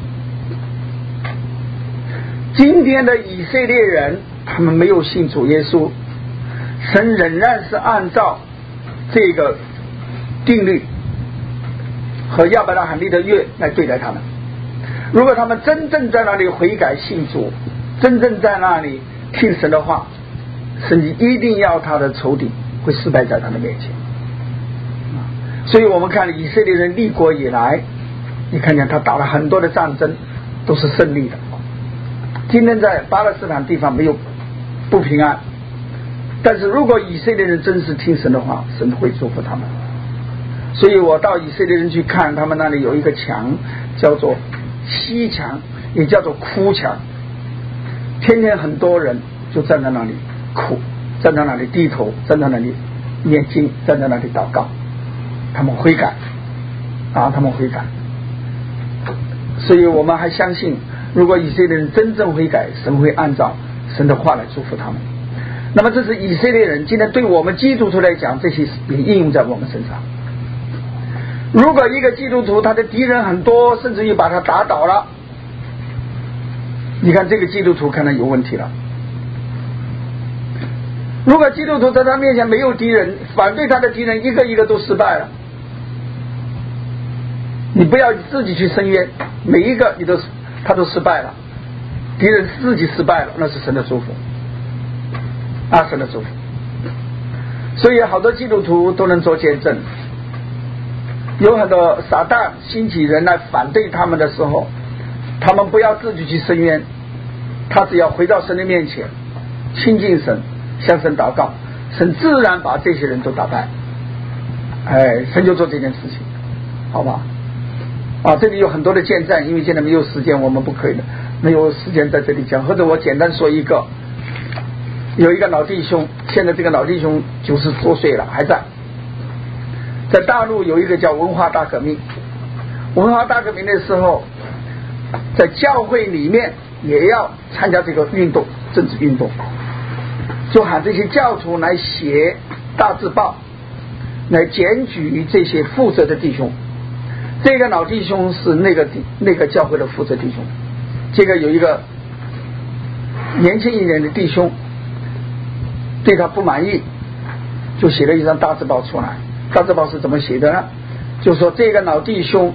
今天的以色列人他们没有信主耶稣，神仍然是按照这个定律和亚伯拉罕立的约来对待他们。如果他们真正在那里悔改信主，真正在那里听神的话，神一定要他的仇敌会失败在他的面前。所以我们看以色列人立国以来，你看见他打了很多的战争都是胜利的。今天在巴勒斯坦地方没有不平安，但是如果以色列人真是听神的话，神会祝福他们。所以我到以色列人去看，他们那里有一个墙叫做西墙，也叫做哭墙。 天天很多人就站在那里哭，站在那里低头，站在那里念经，站在那里祷告，他们悔改他们悔改。所以我们还相信，如果以色列人真正悔改，神会按照神的话来祝福他们。那么这是以色列人，今天对我们基督徒来讲，这些也应用在我们身上。如果一个基督徒他的敌人很多，甚至于把他打倒了，你看这个基督徒可能有问题了。如果基督徒在他面前没有敌人，反对他的敌人一个一个都失败了，你不要自己去申冤，每一个他都失败了，敌人自己失败了，那是神的祝福神的祝福。所以好多基督徒都能做见证，有很多撒旦兴起人来反对他们的时候，他们不要自己去申冤，他只要回到神的面前亲近神，向神祷告，神自然把这些人都打败。神就做这件事情，好吧？这里有很多的见证，因为现在没有时间，我们不可以的，没有时间在这里讲，或者我简单说一个。有一个老弟兄，现在这个老弟兄90多岁了，还在大陆有一个叫文化大革命。文化大革命的时候，在教会里面也要参加这个运动，政治运动，就喊这些教徒来写大字报，来检举这些负责的弟兄。这个老弟兄是那个教会的负责弟兄，这个有一个年轻一点的弟兄对他不满意，就写了一张大字报出来。大字报是怎么写的呢？就说这个老弟兄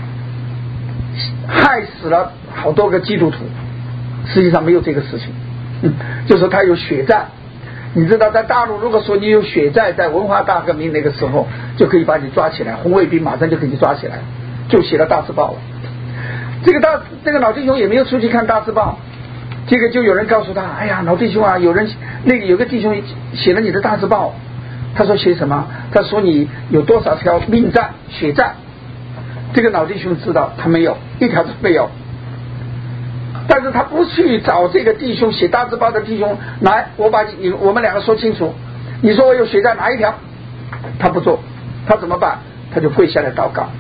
害死了好多个基督徒，实际上没有这个事情，就说他有血债。你知道在大陆如果说你有血债，在文化大革命那个时候就可以把你抓起来，红卫兵马上就可以抓起来，就写了大字报了。这个老弟兄也没有出去看大字报，这个就有人告诉他，哎呀老弟兄有个弟兄写了你的大字报。他说写什么？他说你有多少条命债血债。这个老弟兄知道他没有，一条都没有。但是他不去找这个弟兄写大字报的弟兄来，我们两个说清楚，你说我有血债哪一条？他不做，他怎么办？他就跪下来祷告。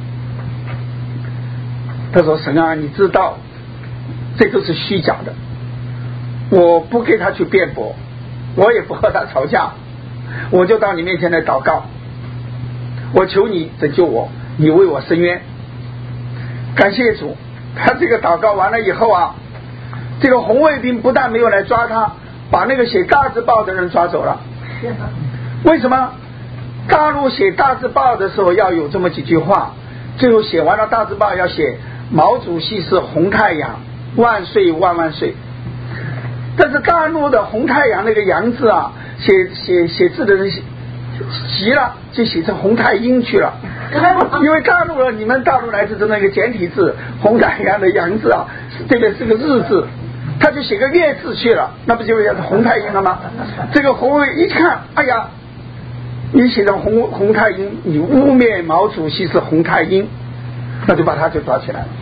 他说神啊，你知道这都是虚假的，我不给他去辩驳，我也不和他吵架，我就到你面前来祷告，我求你拯救我，你为我伸冤。感谢主，他这个祷告完了以后这个红卫兵不但没有来抓他，把那个写大字报的人抓走了。为什么？大陆写大字报的时候要有这么几句话，最后写完了大字报要写毛主席是红太阳，万岁万万岁。但是大陆的红太阳那个阳字写字的人急了，就写成红太阴去了。因为你们大陆来自的那个简体字，红太阳的阳字这边是个日字，他就写个月字去了，那不就叫红太阴了吗？这个红卫一看，哎呀，你写成红太阴，你污蔑毛主席是红太阴，那就把他就抓起来了。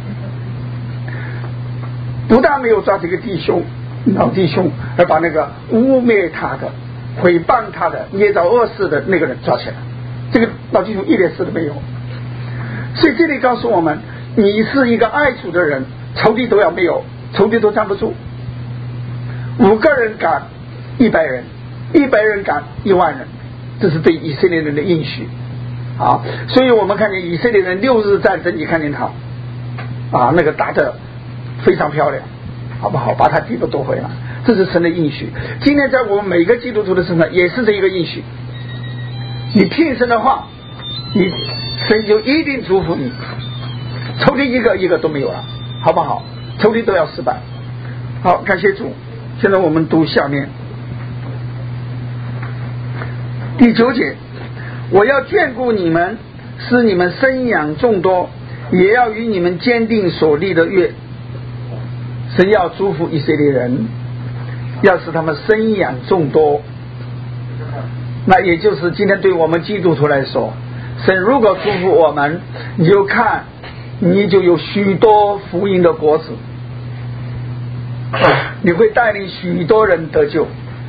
不但没有抓这个老弟兄，而把那个污蔑他的、诽谤他的、捏造恶事的那个人抓起来，这个老弟兄一点事都没有。所以这里告诉我们，你是一个爱主的人，仇敌都要没有，仇敌都站不住。5个人赶100人，100人赶1万人，这是对以色列人的应许所以我们看见以色列人6日战争，你看见他那个打得非常漂亮，好不好？把他地都夺回来，这是神的应许。今天在我们每个基督徒的身上也是这一个应许，你听神的话，神就一定祝福你，仇敌一个一个都没有了，好不好？仇敌都要失败。好，感谢主。现在我们读下面第9节，我要眷顾你们，使你们生养众多，也要与你们坚定所立的约。神要祝福以色列人，要使他们生养众多。那也就是今天对我们基督徒来说，神如果祝福我们，你就看，你就有许多福音的果子。 你会带领许多人得救，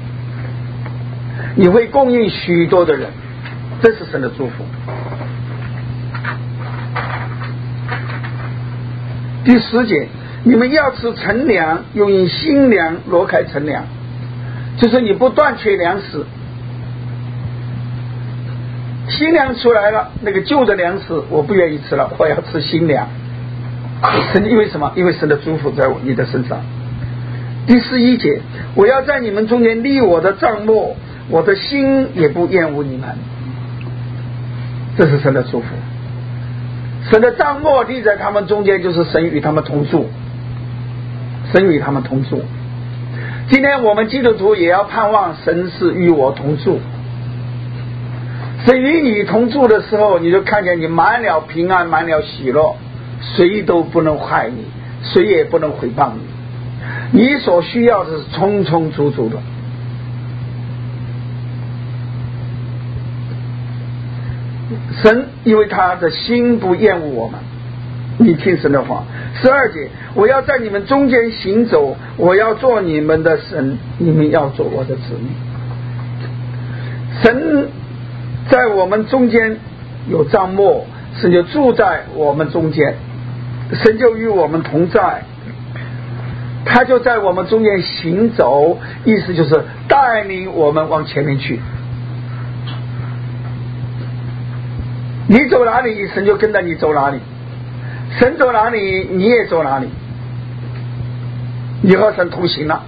你会供应许多的人，这是神的祝福。第10节，你们要吃陈粮，又因新粮挪开陈粮，就是你不断缺粮食，新粮出来了，那个旧的粮食我不愿意吃了，我要吃新粮。神因为什么？因为神的祝福在你的身上。第11节，我要在你们中间立我的帐幕，我的心也不厌恶你们。这是神的祝福。神的帐幕立在他们中间，就是神与他们同住，神与他们同住。今天我们基督徒也要盼望神是与我同住。神与你同住的时候，你就看见你满了平安，满了喜乐，谁都不能害你，谁也不能毁谤你，你所需要的是充充足足的。神因为他的心不厌恶我们，你听神的话。12节，我要在你们中间行走，我要做你们的神，你们要做我的子民。神在我们中间有帐幕，神就住在我们中间，神就与我们同在，他就在我们中间行走，意思就是带领我们往前面去。你走哪里，神就跟着你走哪里，神走哪里你也走哪里，你和神同行了。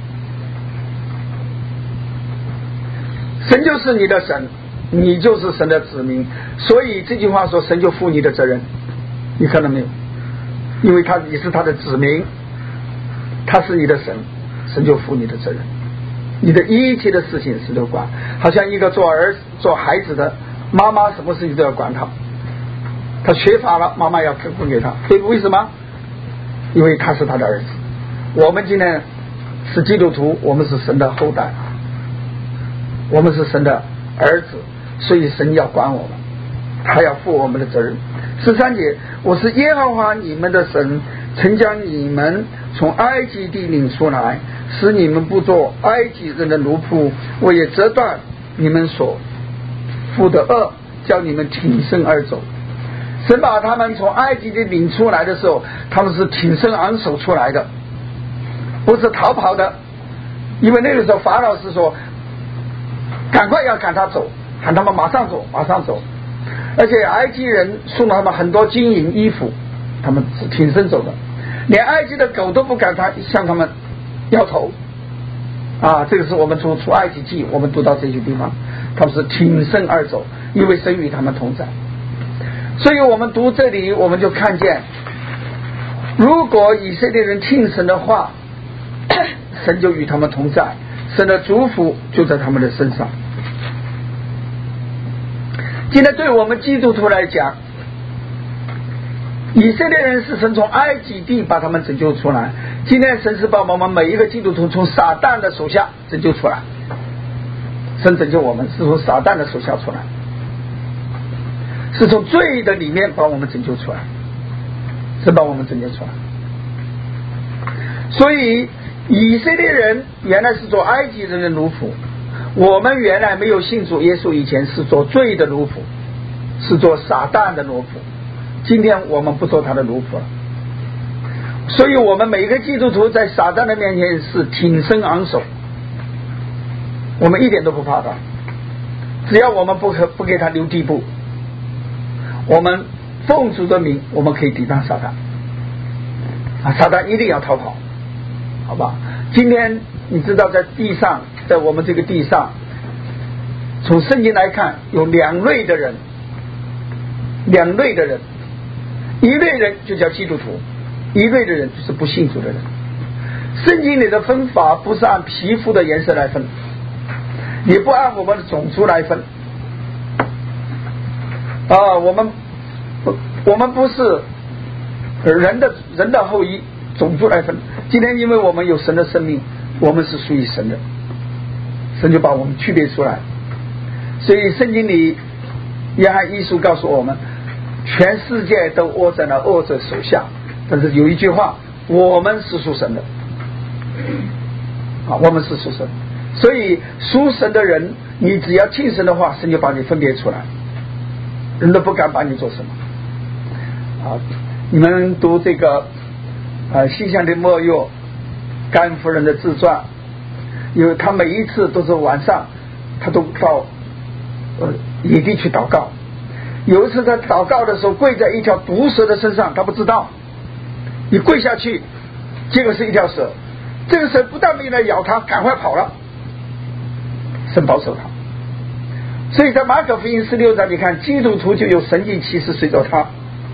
神就是你的神，你就是神的子民，所以这句话说神就负你的责任，你看到没有？因为你是他的子民，他是你的神，神就负你的责任，你的一切的事情神都管。好像一个做孩子的妈妈，什么事情都要管他，他缺乏了妈妈要提供给他，为什么？因为他是他的儿子。我们今天是基督徒，我们是神的后代，我们是神的儿子，所以神要管我们，他要负我们的责任。13节，我是耶和华你们的神，曾将你们从埃及地领出来，使你们不做埃及人的奴仆，我也折断你们所负的恶，叫你们挺身而走。神把他们从埃及地领出来的时候，他们是挺身昂首出来的，不是逃跑的。因为那个时候法老是说赶快要赶他走，喊他们马上走马上走，而且埃及人送了他们很多金银衣服，他们是挺身走的，连埃及的狗都不敢向他们摇头啊。这个是我们从出埃及记我们读到这些地方，他们是挺身而走，因为神与他们同在。所以我们读这里，我们就看见，如果以色列人听神的话，神就与他们同在，神的祝福就在他们的身上。今天对我们基督徒来讲，以色列人是神从埃及地把他们拯救出来，今天神是把我们每一个基督徒从撒旦的手下拯救出来。神拯救我们是从撒旦的手下出来，是从罪的里面把我们拯救出来，神把我们拯救出来。所以以色列人原来是做埃及人的奴仆，我们原来没有信主耶稣以前是做罪的奴仆，是做撒旦的奴仆，今天我们不做他的奴仆了。所以我们每个基督徒在撒旦的面前是挺身昂首，我们一点都不怕他，只要我们不给他留地步，我们奉主的名，我们可以抵挡撒旦啊！撒旦一定要逃跑，好吧？今天你知道在地上，在我们这个地上，从圣经来看有两类的人，一类人就叫基督徒，一类的人就是不信主的人。圣经里的分法不是按皮肤的颜色来分，也不按我们的种族来分啊，我们不是人的后裔，种族来分。今天因为我们有神的生命，我们是属于神的，神就把我们区别出来。所以圣经里约翰一书告诉我们，全世界都握在了恶者手下，但是有一句话，我们是属神的， 我们是属神，所以属神的人，你只要听神的话，神就把你分别出来，人都不敢把你做什么。你们读这个西乡的莫佑甘夫人的自传，因为他每一次都是晚上，他都到野地去祷告。有一次他祷告的时候，跪在一条毒蛇的身上，他不知道，你跪下去，结果是一条蛇，这个蛇不但没来咬他，赶快跑了，神保守他。所以在马可福音16章，你看基督徒就有神迹奇事随着他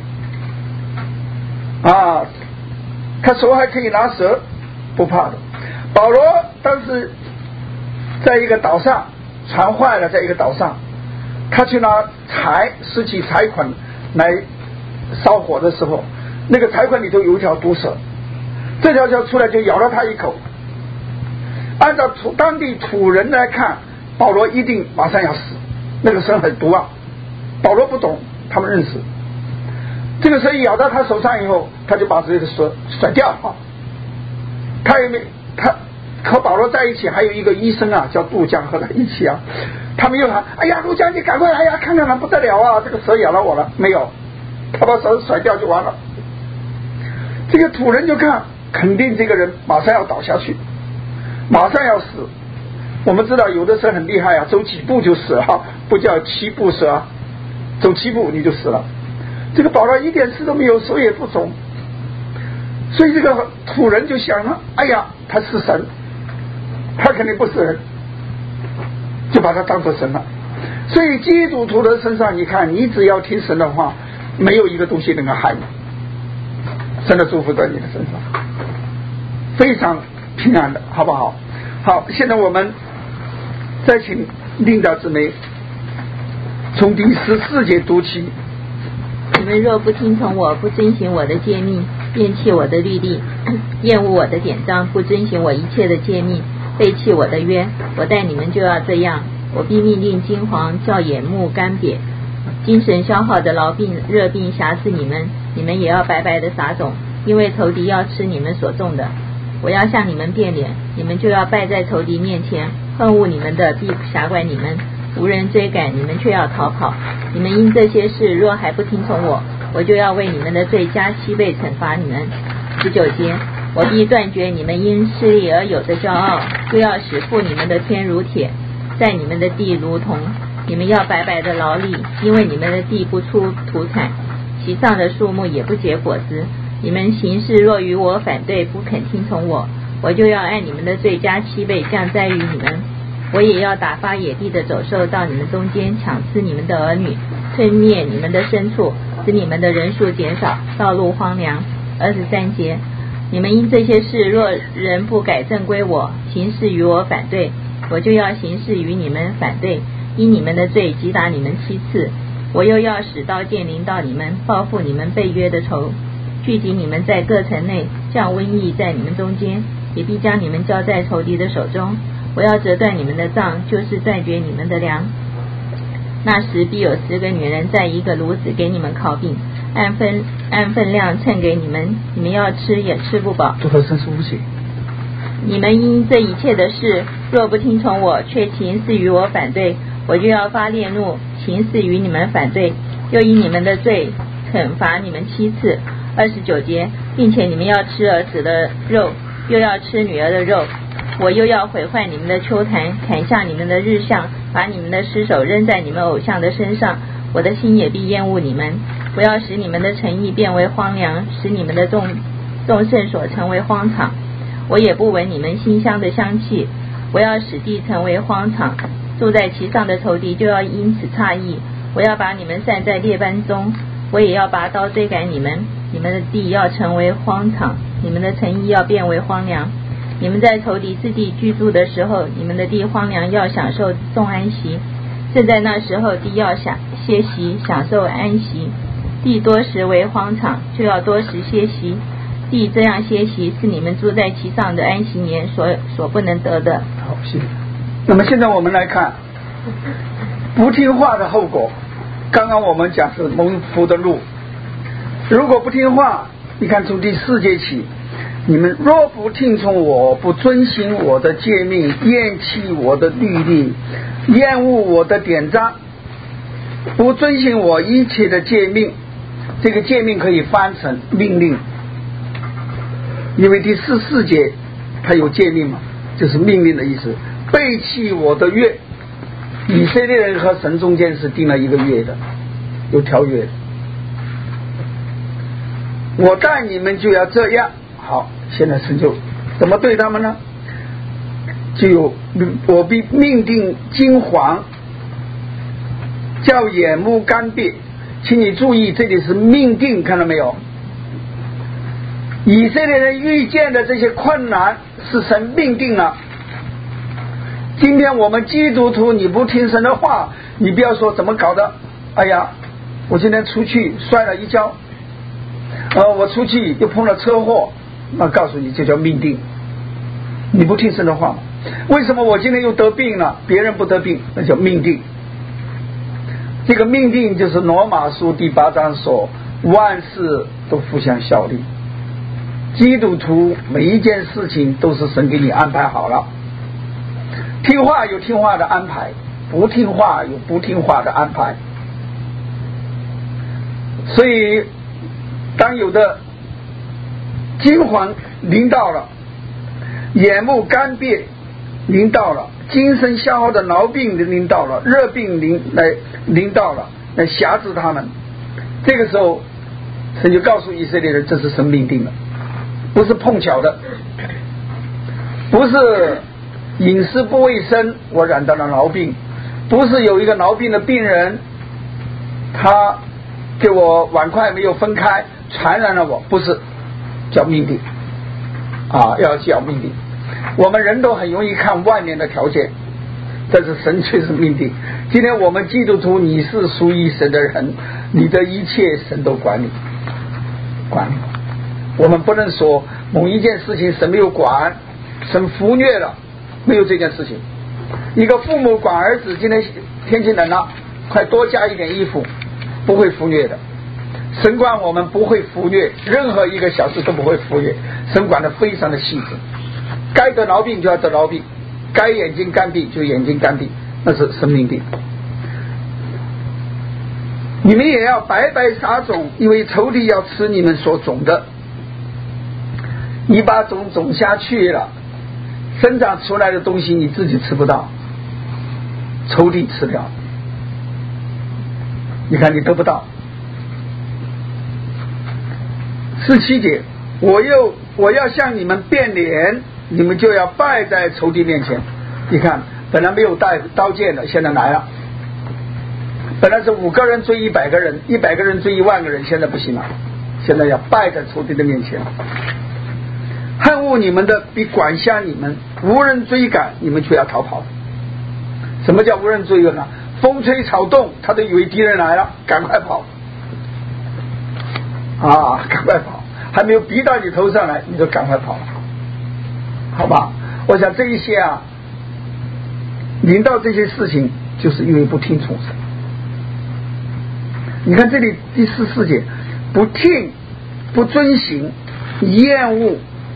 他手还可以拿蛇，不怕的。保罗当时在一个岛上，船坏了，在一个岛上，他去拿拾起柴捆来烧火的时候，那个柴捆里头有一条毒蛇，这条蛇出来就咬了他一口。按照当地土人来看，保罗一定马上要死，那个蛇很毒啊。保罗不懂，他们认识。这个蛇一咬到他手上以后，他就把这个蛇甩掉他也没和保罗在一起还有一个医生叫杜江，和他一起他们又喊：哎呀，杜江你赶快来呀，看看他不得了这个蛇咬了我了。没有，他把手甩掉就完了。这个土人就看，肯定这个人马上要倒下去，马上要死。我们知道有的蛇很厉害走几步就死了，不叫7步蛇，走7步你就死了。这个保罗一点事都没有，手也不肿，所以这个土人就想了：哎呀，他是神，他肯定不是人，就把他当作神了。所以基督徒的身上，你看，你只要听神的话，没有一个东西能够害你，神的祝福在你的身上，非常平安的，好不好？好，现在我们再请领导姊妹从第14节读起。 你们若不听从我，不遵行我的诫命，厌弃我的律例，厌恶我的典章，不遵行我一切的诫命，背弃我的约，我待你们就要这样。我必命令金黄，叫眼目干瘪，精神消耗的痨病、热病辖制你们，你们也要白白的撒种，因为仇敌要吃你们所种的。我要向你们变脸，你们就要败在仇敌面前，恨恶你们的必辖管你们，无人追赶，你们却要逃跑。你们因这些事若还不听从我，我就要为你们的罪加7倍惩罚你们。19节，我必断绝你们因势力而有的骄傲，就要使覆你们的天如铁，在你们的地如铜。你们要白白的劳力，因为你们的地不出土产，其上的树木也不结果子。你们行事若与我反对，不肯听从我，我就要按你们的罪加7倍降灾于你们。我也要打发野地的走兽到你们中间，抢吃你们的儿女，吞灭你们的牲畜，使你们的人数减少，道路荒凉。23节，你们因这些事若人不改正归我，行事与我反对，我就要行事与你们反对，因你们的罪击打你们7次。我又要使刀剑临到你们，报复你们背约的仇，聚集你们在各城内，降瘟疫在你们中间，也必将你们交在仇敌的手中。我要折断你们的杖，就是断绝你们的粮。那时必有10个女人在一个炉子给你们烤饼，按分量称给你们，你们要吃也吃不饱。你们因这一切的事，若不听从我，却行事与我反对，我就要发烈怒，行事与你们反对，又因你们的罪惩罚你们7次。29节，并且你们要吃儿子的肉，又要吃女儿的肉。我又要毁坏你们的丘坛，砍下你们的日像，把你们的尸首扔在你们偶像的身上。我的心也必厌恶你们。我要使你们的城邑变为荒凉，使你们的众圣所成为荒场。我也不闻你们馨香的香气。我要使地成为荒场，住在其上的仇敌就要因此诧异。我要把你们散在列邦中，我也要拔刀追赶你们。你们的地要成为荒场，你们的城邑要变为荒凉。你们在仇敌之地居住的时候，你们的地荒凉，要享受众安息。正在那时候，地要歇息，享受安息。地多时为荒场，就要多时歇息。地这样歇息，是你们住在其上的安息年所不能得的。 好，谢谢。那么现在我们来看不听话的后果。刚刚我们讲是蒙福的路，如果不听话，你看从第4节起， 你们若不听从我，不遵行我的诫命，厌弃我的律例，厌恶我的典章，不遵行我一切的诫命，这个诫命可以翻成命令，因为第14节它有诫命嘛，就是命令的意思。背弃我的约，以色列人和神中间是定了一个约的，有条约的。我待你们就要这样。好，现在神就怎么对他们呢？就有我必命定金黄，叫眼目干瘪。请你注意，这里是命定，看到没有？以色列人遇见的这些困难是神命定了。今天我们基督徒，你不听神的话，你不要说怎么搞的，哎呀，我今天出去摔了一跤，我出去又碰了车祸，那告诉你这叫命定，你不听神的话。为什么我今天又得病了，别人不得病，那叫命定。这个命定就是罗马书第8章说，万事都互相效力。基督徒每一件事情都是神给你安排好了，听话有听话的安排，不听话有不听话的安排。所以当有的金黄临到了，眼目干瘪临到了，精神消耗的痨病临到了，热病临到了，来辖制他们。这个时候神就告诉以色列人，这是神命定的，不是碰巧的，不是饮食不卫生我染到了痨病，不是有一个痨病的病人他给我碗筷没有分开传染了我，不是，叫命定要叫命定。我们人都很容易看外面的条件，但是神却是命定。今天我们基督徒，你是属于神的人，你的一切神都管理。我们不能说某一件事情神没有管，神忽略了，没有这件事情。一个父母管儿子，今天天气冷了，快多加一点衣服，不会忽略的。神管我们不会忽略，任何一个小事都不会忽略，神管得非常的细致。该得痨病就要得痨病，该眼睛干闭就眼睛干闭，那是神命定。你们也要白白撒种，因为仇敌要吃你们所种的。你把种种下去了，生长出来的东西你自己吃不到，仇敌吃掉，你看你得不到。17节，我要向你们变脸，你们就要败在仇敌面前。你看本来没有带刀剑的，现在来了。本来是5个人追100个人，100个人追1万个人，现在不行了，现在要败在仇敌的面前。恨恶你们的必管辖你们，无人追赶，你们却要逃跑。什么叫无人追赶呢？风吹草动他都以为敌人来了，赶快跑赶快跑，还没有逼到你头上来你就赶快跑，好吧？我想这一些临到这些事情，就是因为不听从神。你看这里第14节，不听不遵行厌恶，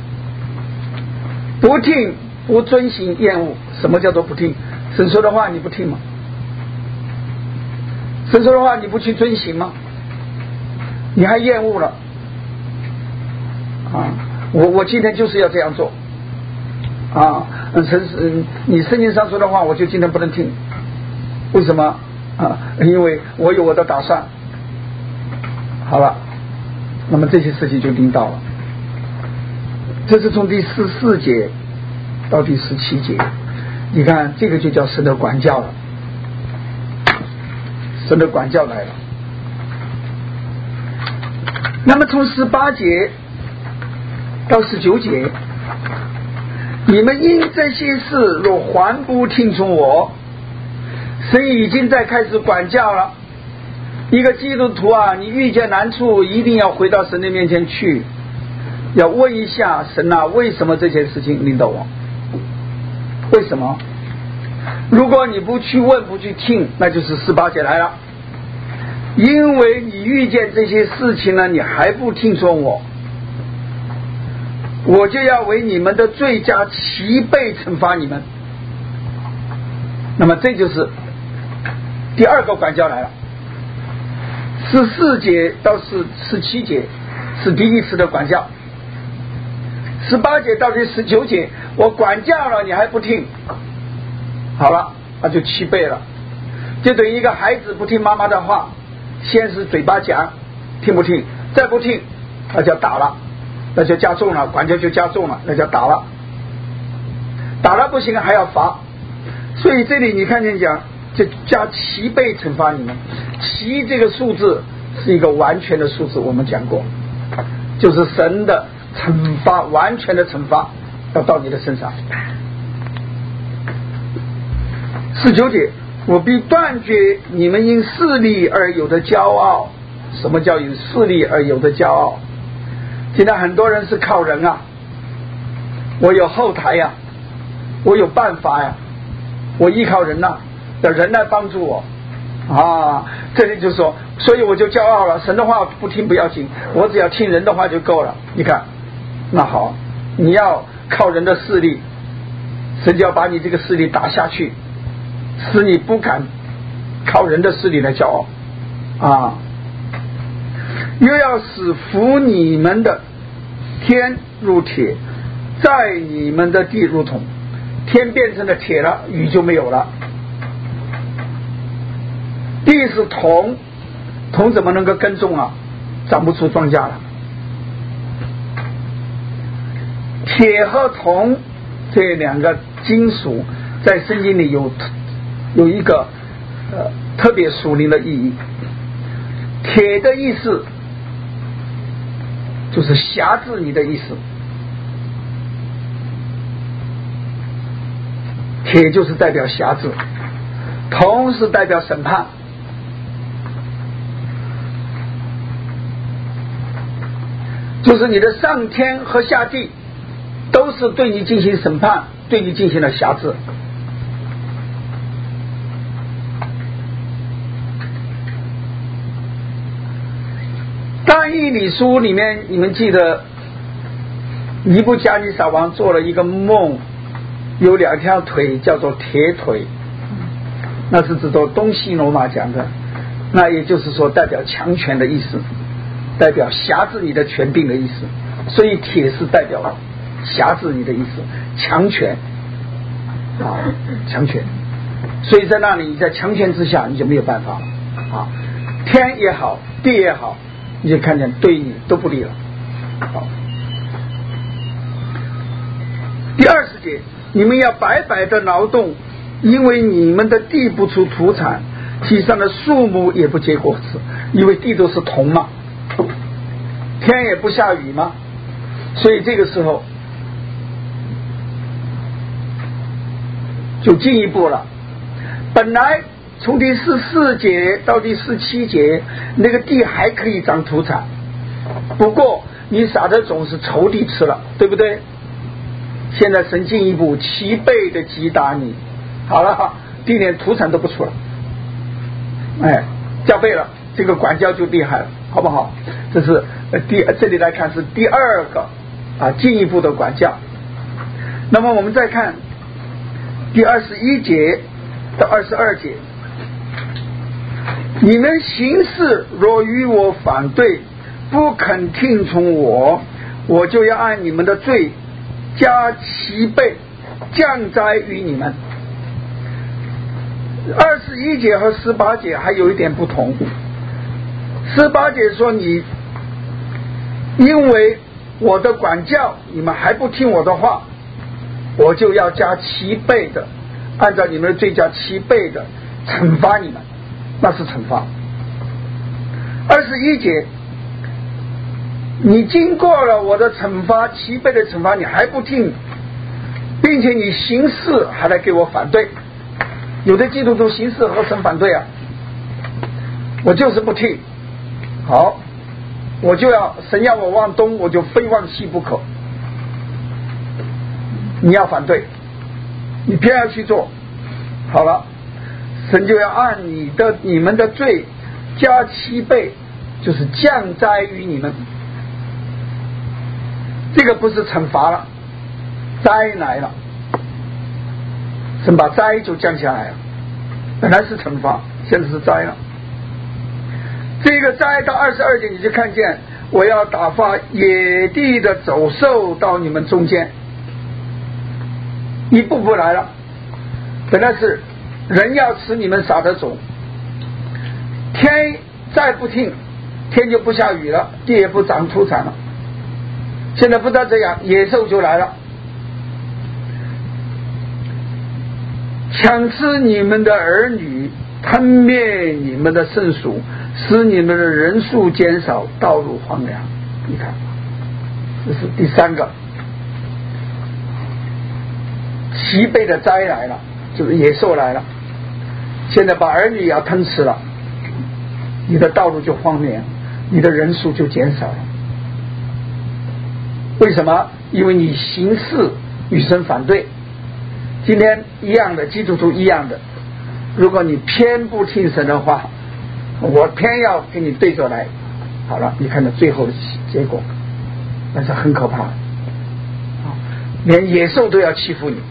不听不遵行厌恶。什么叫做不听？神说的话你不听吗？神说的话你不去遵行吗？你还厌恶了我今天就是要这样做你圣经上说的话我就今天不能听，为什么因为我有我的打算。好了，那么这些事情就临到了。这是从第14节到第17节，你看这个就叫神的管教了，神的管教来了。那么从18节到19节，你们因这些事若还不听从我，神已经在开始管教了。一个基督徒你遇见难处一定要回到神的面前去，要问一下神为什么这件事情临到我？为什么？如果你不去问不去听，那就是18节来了。因为你遇见这些事情呢，你还不听从我， 我就要为你们的罪加7倍惩罚你们。那么这就是第二个管教来了。14节到17节是第一次的管教，18节到第19节我管教了你还不听，好了，那就7倍了。就等于一个孩子不听妈妈的话，先是嘴巴讲听不听，再不听那就打了，那就加重了，管教就加重了，那就打了，打了不行还要罚。所以这里你看见讲就加7倍惩罚你们，7这个数字是一个完全的数字，我们讲过，就是神的惩罚，完全的惩罚要到你的身上。19节，我必断绝你们因势力而有的骄傲。什么叫因势力而有的骄傲？现在很多人是靠人啊，我有后台呀，我有办法呀，我依靠人呐，要人来帮助我啊。这里就说，所以我就骄傲了，神的话不听不要紧，我只要听人的话就够了。你看，那好，你要靠人的势力，神就要把你这个势力打下去，使你不敢靠人的势力来骄傲啊。又要使服你们的天如铁，在你们的地如铜。天变成了铁了，雨就没有了。地是铜，铜怎么能够耕种啊？长不出庄稼了。铁和铜这两个金属在圣经里有一个特别属灵的意义。铁的意思就是辖制你的意思，铁就是代表辖制，铜是代表审判。就是你的上天和下地都是对你进行审判，对你进行了辖制。但以理书里面，你们记得尼布甲尼撒王做了一个梦，有2条腿叫做铁腿，那是指着东西罗马讲的，那也就是说代表强权的意思，代表辖制你的权柄的意思。所以铁是代表辖制你的意思，强权啊，强权。所以在那里，你在强权之下，你就没有办法了啊。天也好，地也好，你就看见对你都不利了。好，第20节，你们要白白的劳动，因为你们的地不出土产，地上的树木也不结果子，因为地都是铜嘛，天也不下雨嘛，所以这个时候就进一步了。本来从第14节到第17节，那个地还可以长土产，不过你撒的种是仇敌吃了，对不对？现在神进一步7倍的击打你，好了，地连土产都不出了，加倍了，这个管教就厉害了，好不好？这是这里来看是第2个进一步的管教。那么我们再看第21节到22节，你们行事若与我反对，不肯听从我，我就要按你们的罪加7倍降灾于你们。21节和18节还有一点不同。18节说，你因为我的管教你们还不听我的话，我就要加7倍的，按照你们的罪加7倍的惩罚你们，那是惩罚。21节，你经过了我的惩罚7倍的惩罚，你还不听，并且你行事还来给我反对。有的基督徒行事和神反对啊，我就是不听，好，我就要神要我往东，我就非往西不可。你要反对，你偏要去做，好了，神就要按你们的罪加7倍，就是降灾于你们。 这个不是惩罚了，灾来了，神把灾就降下来了，本来是惩罚，现在是灾了。这个灾到22节你就看见，我要打发野地的走兽到你们中间，一步步来了。本来是人要吃你们撒的种，天再不听，天就不下雨了，地也不长出产了。现在不但这样，野兽就来了，抢吃你们的儿女，吞灭你们的牲畜，使你们的人数减少，道路荒凉。你看，这是第3个齐备的灾来了，就是野兽来了。现在把儿女要吞吃了，你的道路就荒凉，你的人数就减少了。为什么？因为你行事与神反对。今天一样的，基督徒一样的，如果你偏不听神的话，我偏要跟你对着来，好了，你看到最后的结果，那是很可怕的，连野兽都要欺负你。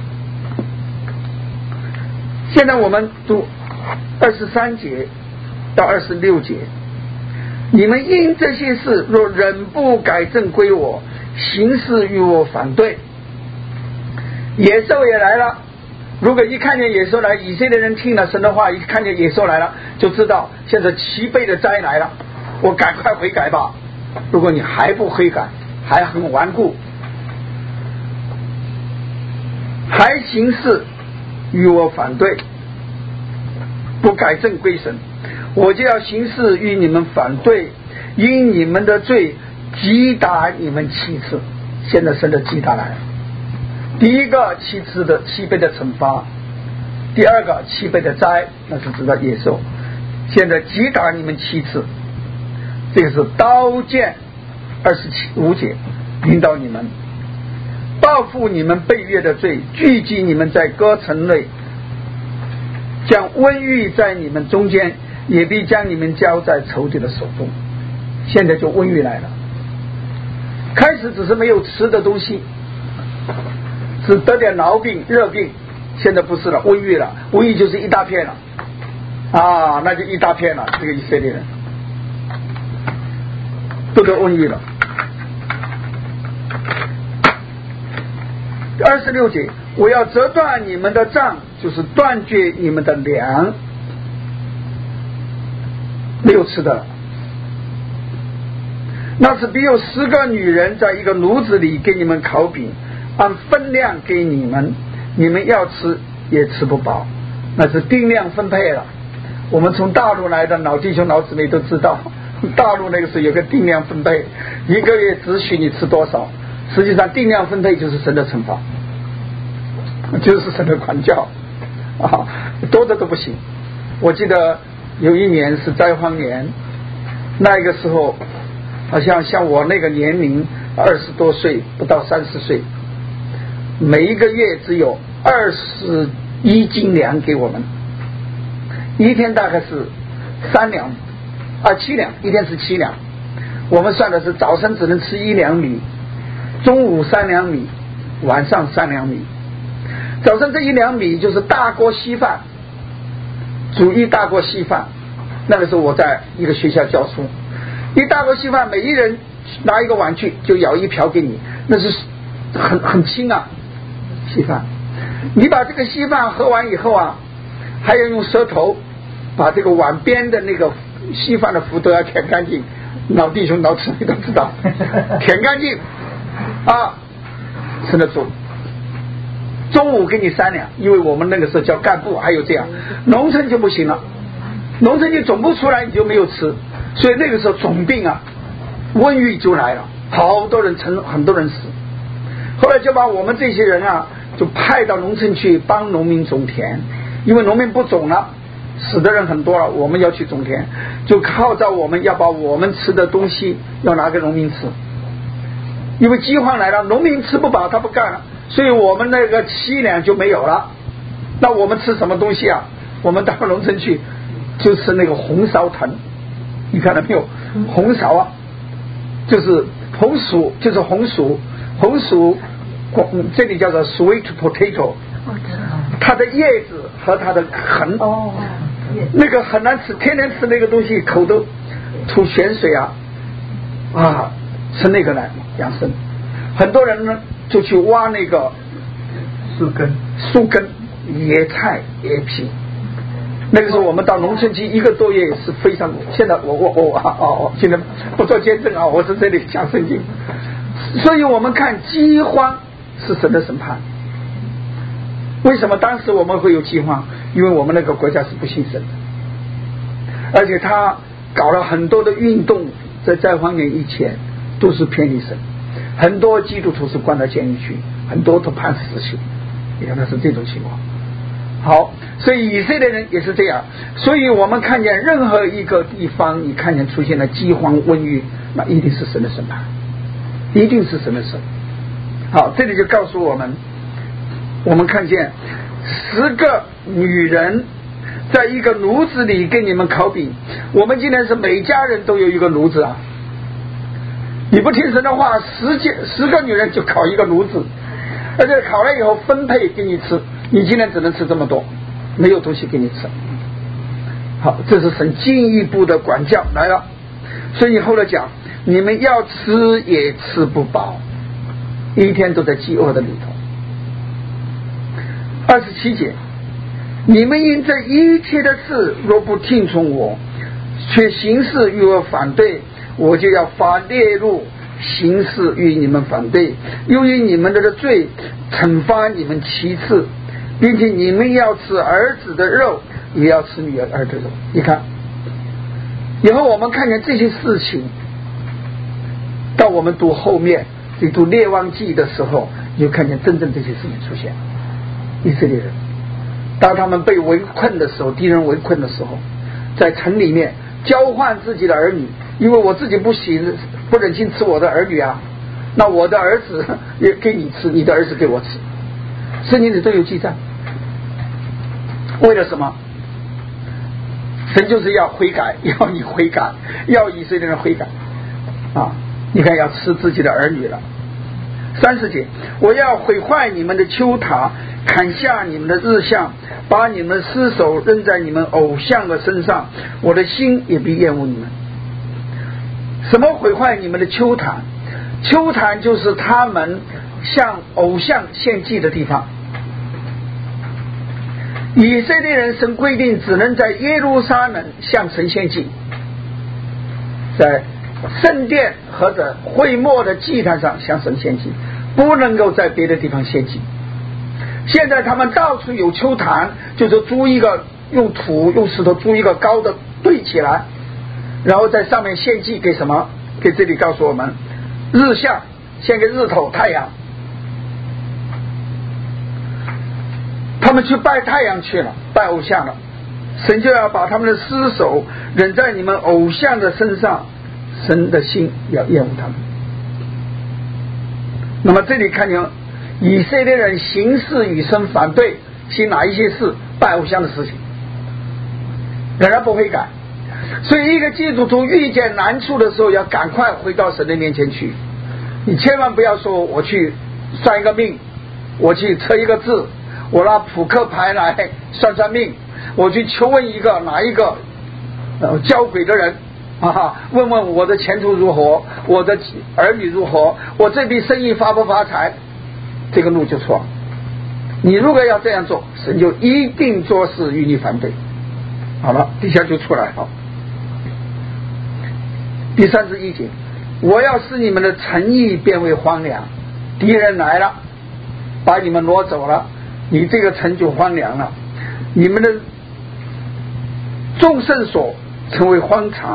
现在我们读23节到26节，你们因这些事若忍不改正归我，行事与我反对，野兽也来了。如果一看见野兽来，以色列人听了神的话，一看见野兽来了，就知道现在齐备的灾来了，我赶快悔改吧。如果你还不悔改，还很顽固，还行事与我反对，不改正归神，我就要行事与你们反对，因你们的罪击打你们7次。现在神的击打来了，第一个7倍的惩罚，第二个7倍的灾，那是指的野兽。现在击打你们7次，这个是刀剑25节领导你们，报复你们背约的罪，聚集你们在各城内，将瘟疫在你们中间，也必将你们交在仇敌的手中。现在就瘟疫来了，开始只是没有吃的东西，只得点痨病热病，现在不是了，瘟疫了，瘟疫就是一大片了啊，那就一大片了。这个以色列人都得瘟疫了。26节，我要折断你们的杖，就是断绝你们的粮，没有吃的了。那是比有10个女人在一个炉子里给你们烤饼，按分量给你们，你们要吃也吃不饱，那是定量分配了。我们从大陆来的老弟兄老姊妹都知道，大陆那个时候有个定量分配，一个月只许你吃多少，实际上定量分配就是神的惩罚，就是神的管教啊，多的都不行。我记得有一年是灾荒年，那个时候好像我那个年龄20多岁不到30岁，每一个月只有21斤粮给我们，一天大概是7两，一天是7两。我们算的是早晨只能吃1两米，中午3两米，晚上3两米。早晨这1两米就是大锅稀饭，煮一大锅稀饭。那个时候我在一个学校教书，一大锅稀饭，每一人拿一个碗去，就舀一瓢给你，那是很轻啊，稀饭。你把这个稀饭喝完以后啊，还要用舌头把这个碗边的那个稀饭的浮都要舔干净，老弟兄老姊妹都知道，舔干净啊，吃得住。中午给你3两，因为我们那个时候叫干部，还有这样，农村就不行了，农村你种不出来，你就没有吃，所以那个时候种病啊，瘟疫就来了，好多人很多人死。后来就把我们这些人啊，就派到农村去帮农民种田，因为农民不种了，死的人很多了，我们要去种田，就号召我们要把我们吃的东西要拿给农民吃，因为饥荒来了，农民吃不饱他不干了，所以我们那个7两就没有了。那我们吃什么东西啊？我们到农村去就吃那个红苕藤，你看到没有？红苕啊，就是红薯就是红薯，红薯这里叫做 sweet potato， 它的叶子和它的梗，那个很难吃，天天吃那个东西口都吐咸水吃那个来养生。很多人呢就去挖那个树根、野菜、野皮。那个时候我们到农村去1个多月是非常，现在我现在不做见证我在这里讲圣经。所以我们看饥荒是神的审判。为什么当时我们会有饥荒？因为我们那个国家是不信神的，而且他搞了很多的运动，在荒年以前都是偏离神，很多基督徒是关到监狱去，很多都判死刑。你看他是这种情况。好，所以以色列人也是这样。所以我们看见任何一个地方你看见出现了饥荒瘟疫，那一定是神的审判，一定是神的审。好，这里就告诉我们，我们看见10个女人在一个炉子里给你们烤饼。我们今天是每家人都有一个炉子你不听神的话，10个女人就烤一个炉子，而且烤了以后分配给你吃，你今天只能吃这么多，没有东西给你吃。好，这是神进一步的管教来了。所以后来讲，你们要吃也吃不饱，一天都在饥饿的里头。27节，你们因这一切的事若不听从我，却行事与我反对，我就要发烈怒，行事与你们反对，由于你们的罪惩罚你们7次，并且你们要吃儿子的肉，也要吃女儿的肉。你看以后我们看见这些事情，到我们读后面你读列王记的时候，你就看见真正这些事情出现。以色列人当他们被围困的时候，敌人围困的时候，在城里面交换自己的儿女，因为我自己不忍心吃我的儿女那我的儿子也给你吃，你的儿子给我吃，圣经里都有记载。为了什么？神就是要悔改，要你悔改，要以色列人悔改你看要吃自己的儿女了。30节，我要毁坏你们的丘塔，砍下你们的日像，把你们尸首扔在你们偶像的身上，我的心也必厌恶你们。什么毁坏你们的丘坛？丘坛就是他们向偶像献祭的地方。以色列人神规定只能在耶路撒冷向神献祭，在圣殿或者会幕的祭坛上向神献祭，不能够在别的地方献祭。现在他们到处有丘坛，就是租一个，用土用石头租一个高的堆起来，然后在上面献祭给什么？给这里告诉我们日像，献给日头太阳。他们去拜太阳去了，拜偶像了，神就要把他们的尸首扔在你们偶像的身上，神的心要厌恶他们。那么这里看见以色列人行事与神反对，行哪一些事？拜偶像的事情，仍然不会改。所以一个基督徒遇见难处的时候，要赶快回到神的面前去。你千万不要说我去算一个命，我去测一个字，我拿扑克牌来算命，我去求问一个哪一个交鬼的人问问我的前途如何，我的儿女如何，我这笔生意发不发财，这个路就错了。你如果要这样做，神就一定做事与你反对。好了，底下就出来了。第31节，我要使你们的诚意变为荒凉，敌人来了，把你们挪走了，你这个城就荒凉了，你们的众圣所成为荒场。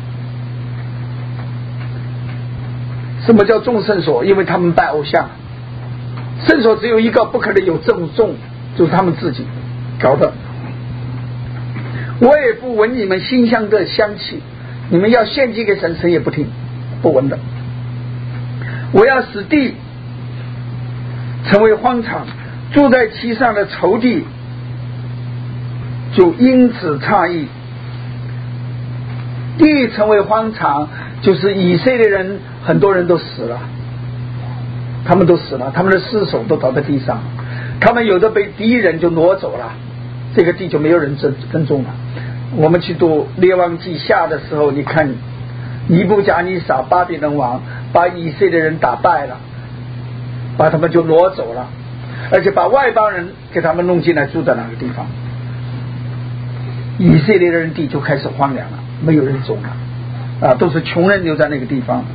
什么叫众圣所？因为他们拜偶像，圣所只有一个，不可能有正众，就是他们自己搞的。我也不闻你们馨香的香气，你们要献祭给神，神也不听，不闻的。我要使地成为荒场，住在其上的仇敌就因此诧异。地成为荒场， 就是以色列人很多人都死了，他们都死了，他们的尸首都倒在地上，他们有的被敌人就挪走了，这个地就没有人耕种了。我们去读列王记下的时候，你看尼布甲尼撒巴比伦王把以色列人打败了，把他们就挪走了，而且把外邦人给他们弄进来住在那个地方，以色列人地就开始荒凉了，没有人种了都是穷人留在那个地方。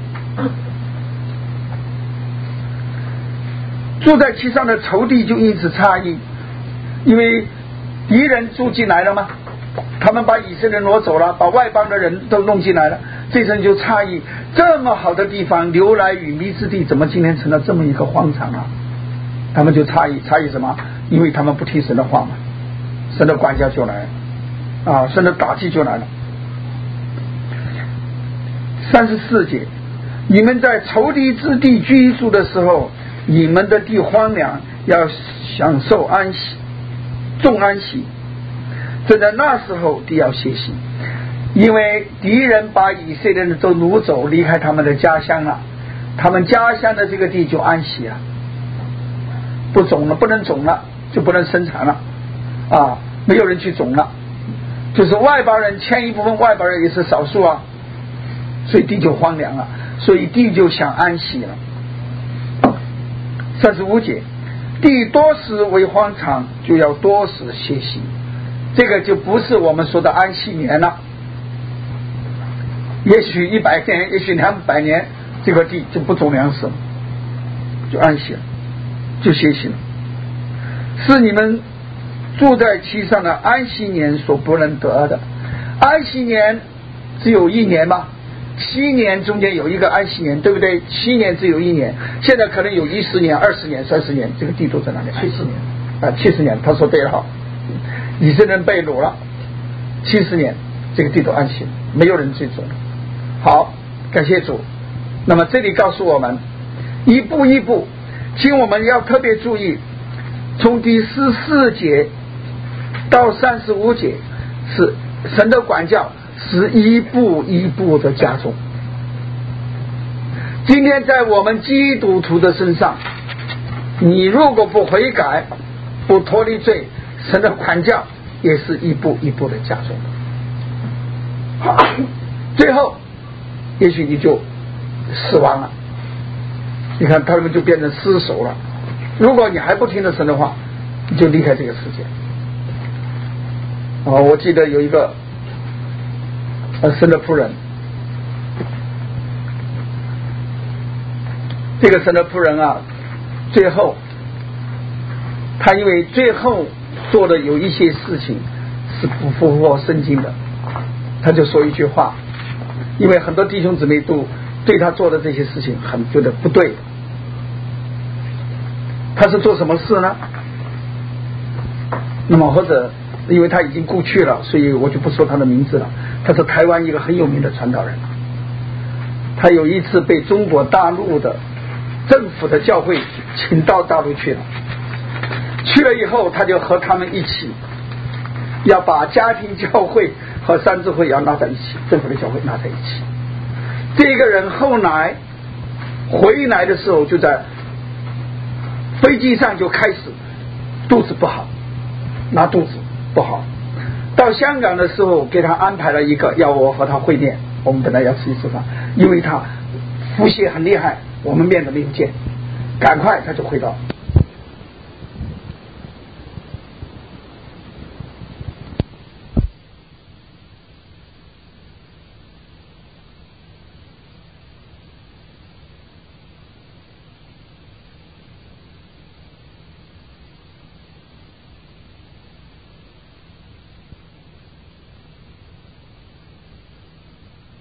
住在其上的仇敌就因此诧异，因为敌人住进来了吗？他们把以色列人挪走了，把外邦的人都弄进来了，这阵就诧异，这么好的地方，流来与密之地，怎么今天成了这么一个荒场啊？他们就诧异什么？因为他们不听神的话嘛，神的管教就来了神的打击就来了。34节，你们在仇敌之地居住的时候，你们的地荒凉，要享受安息，重安息。正在那时候地要歇息，因为敌人把以色列人都掳走，离开他们的家乡了，他们家乡的这个地就安息了，不种了，不能种了，就不能生产了没有人去种了，就是外邦人迁一部分，外邦人也是少数所以地就荒凉了，所以地就想安息了。35节，地多时为荒场，就要多时歇息，这个就不是我们说的安息年了，也许100年，也许200年，这个地就不种粮食了，就安息了，就歇息了，是你们住在其上的安息年所不能得的。安息年只有1年吗？7年中间有一个安息年，对不对？7年只有1年，现在可能有10年、20年、30年，这个地都在那里。70年，他说对了，以色列人被掳了70年，这个地都安息，没有人去种。好，感谢主。那么这里告诉我们，一步一步，请我们要特别注意，从第14节到35节是神的管教，是一步一步的加重。今天在我们基督徒的身上，你如果不悔改，不脱离罪，神的管教也是一步一步的加重。最后也许你就死亡了，你看他们就变成尸首了。如果你还不听着神的话，你就离开这个世界。我记得有一个神的仆人，这个神的仆人最后他因为最后做的有一些事情是不符合圣经的，他就说一句话，因为很多弟兄姊妹都对他做的这些事情很觉得不对。他是做什么事呢？那么或者因为他已经故去了，所以我就不说他的名字了。他是台湾一个很有名的传道人，他有一次被中国大陆的政府的教会请到大陆去了，去了以后他就和他们一起要把家庭教会和三自会要拉在一起，政府的教会拉在一起。这个人后来回来的时候，就在飞机上就开始肚子不好，拉肚子不好。到香港的时候给他安排了一个要我和他会面，我们本来要吃一次饭，因为他腹泻很厉害，我们面都没有见，赶快他就回到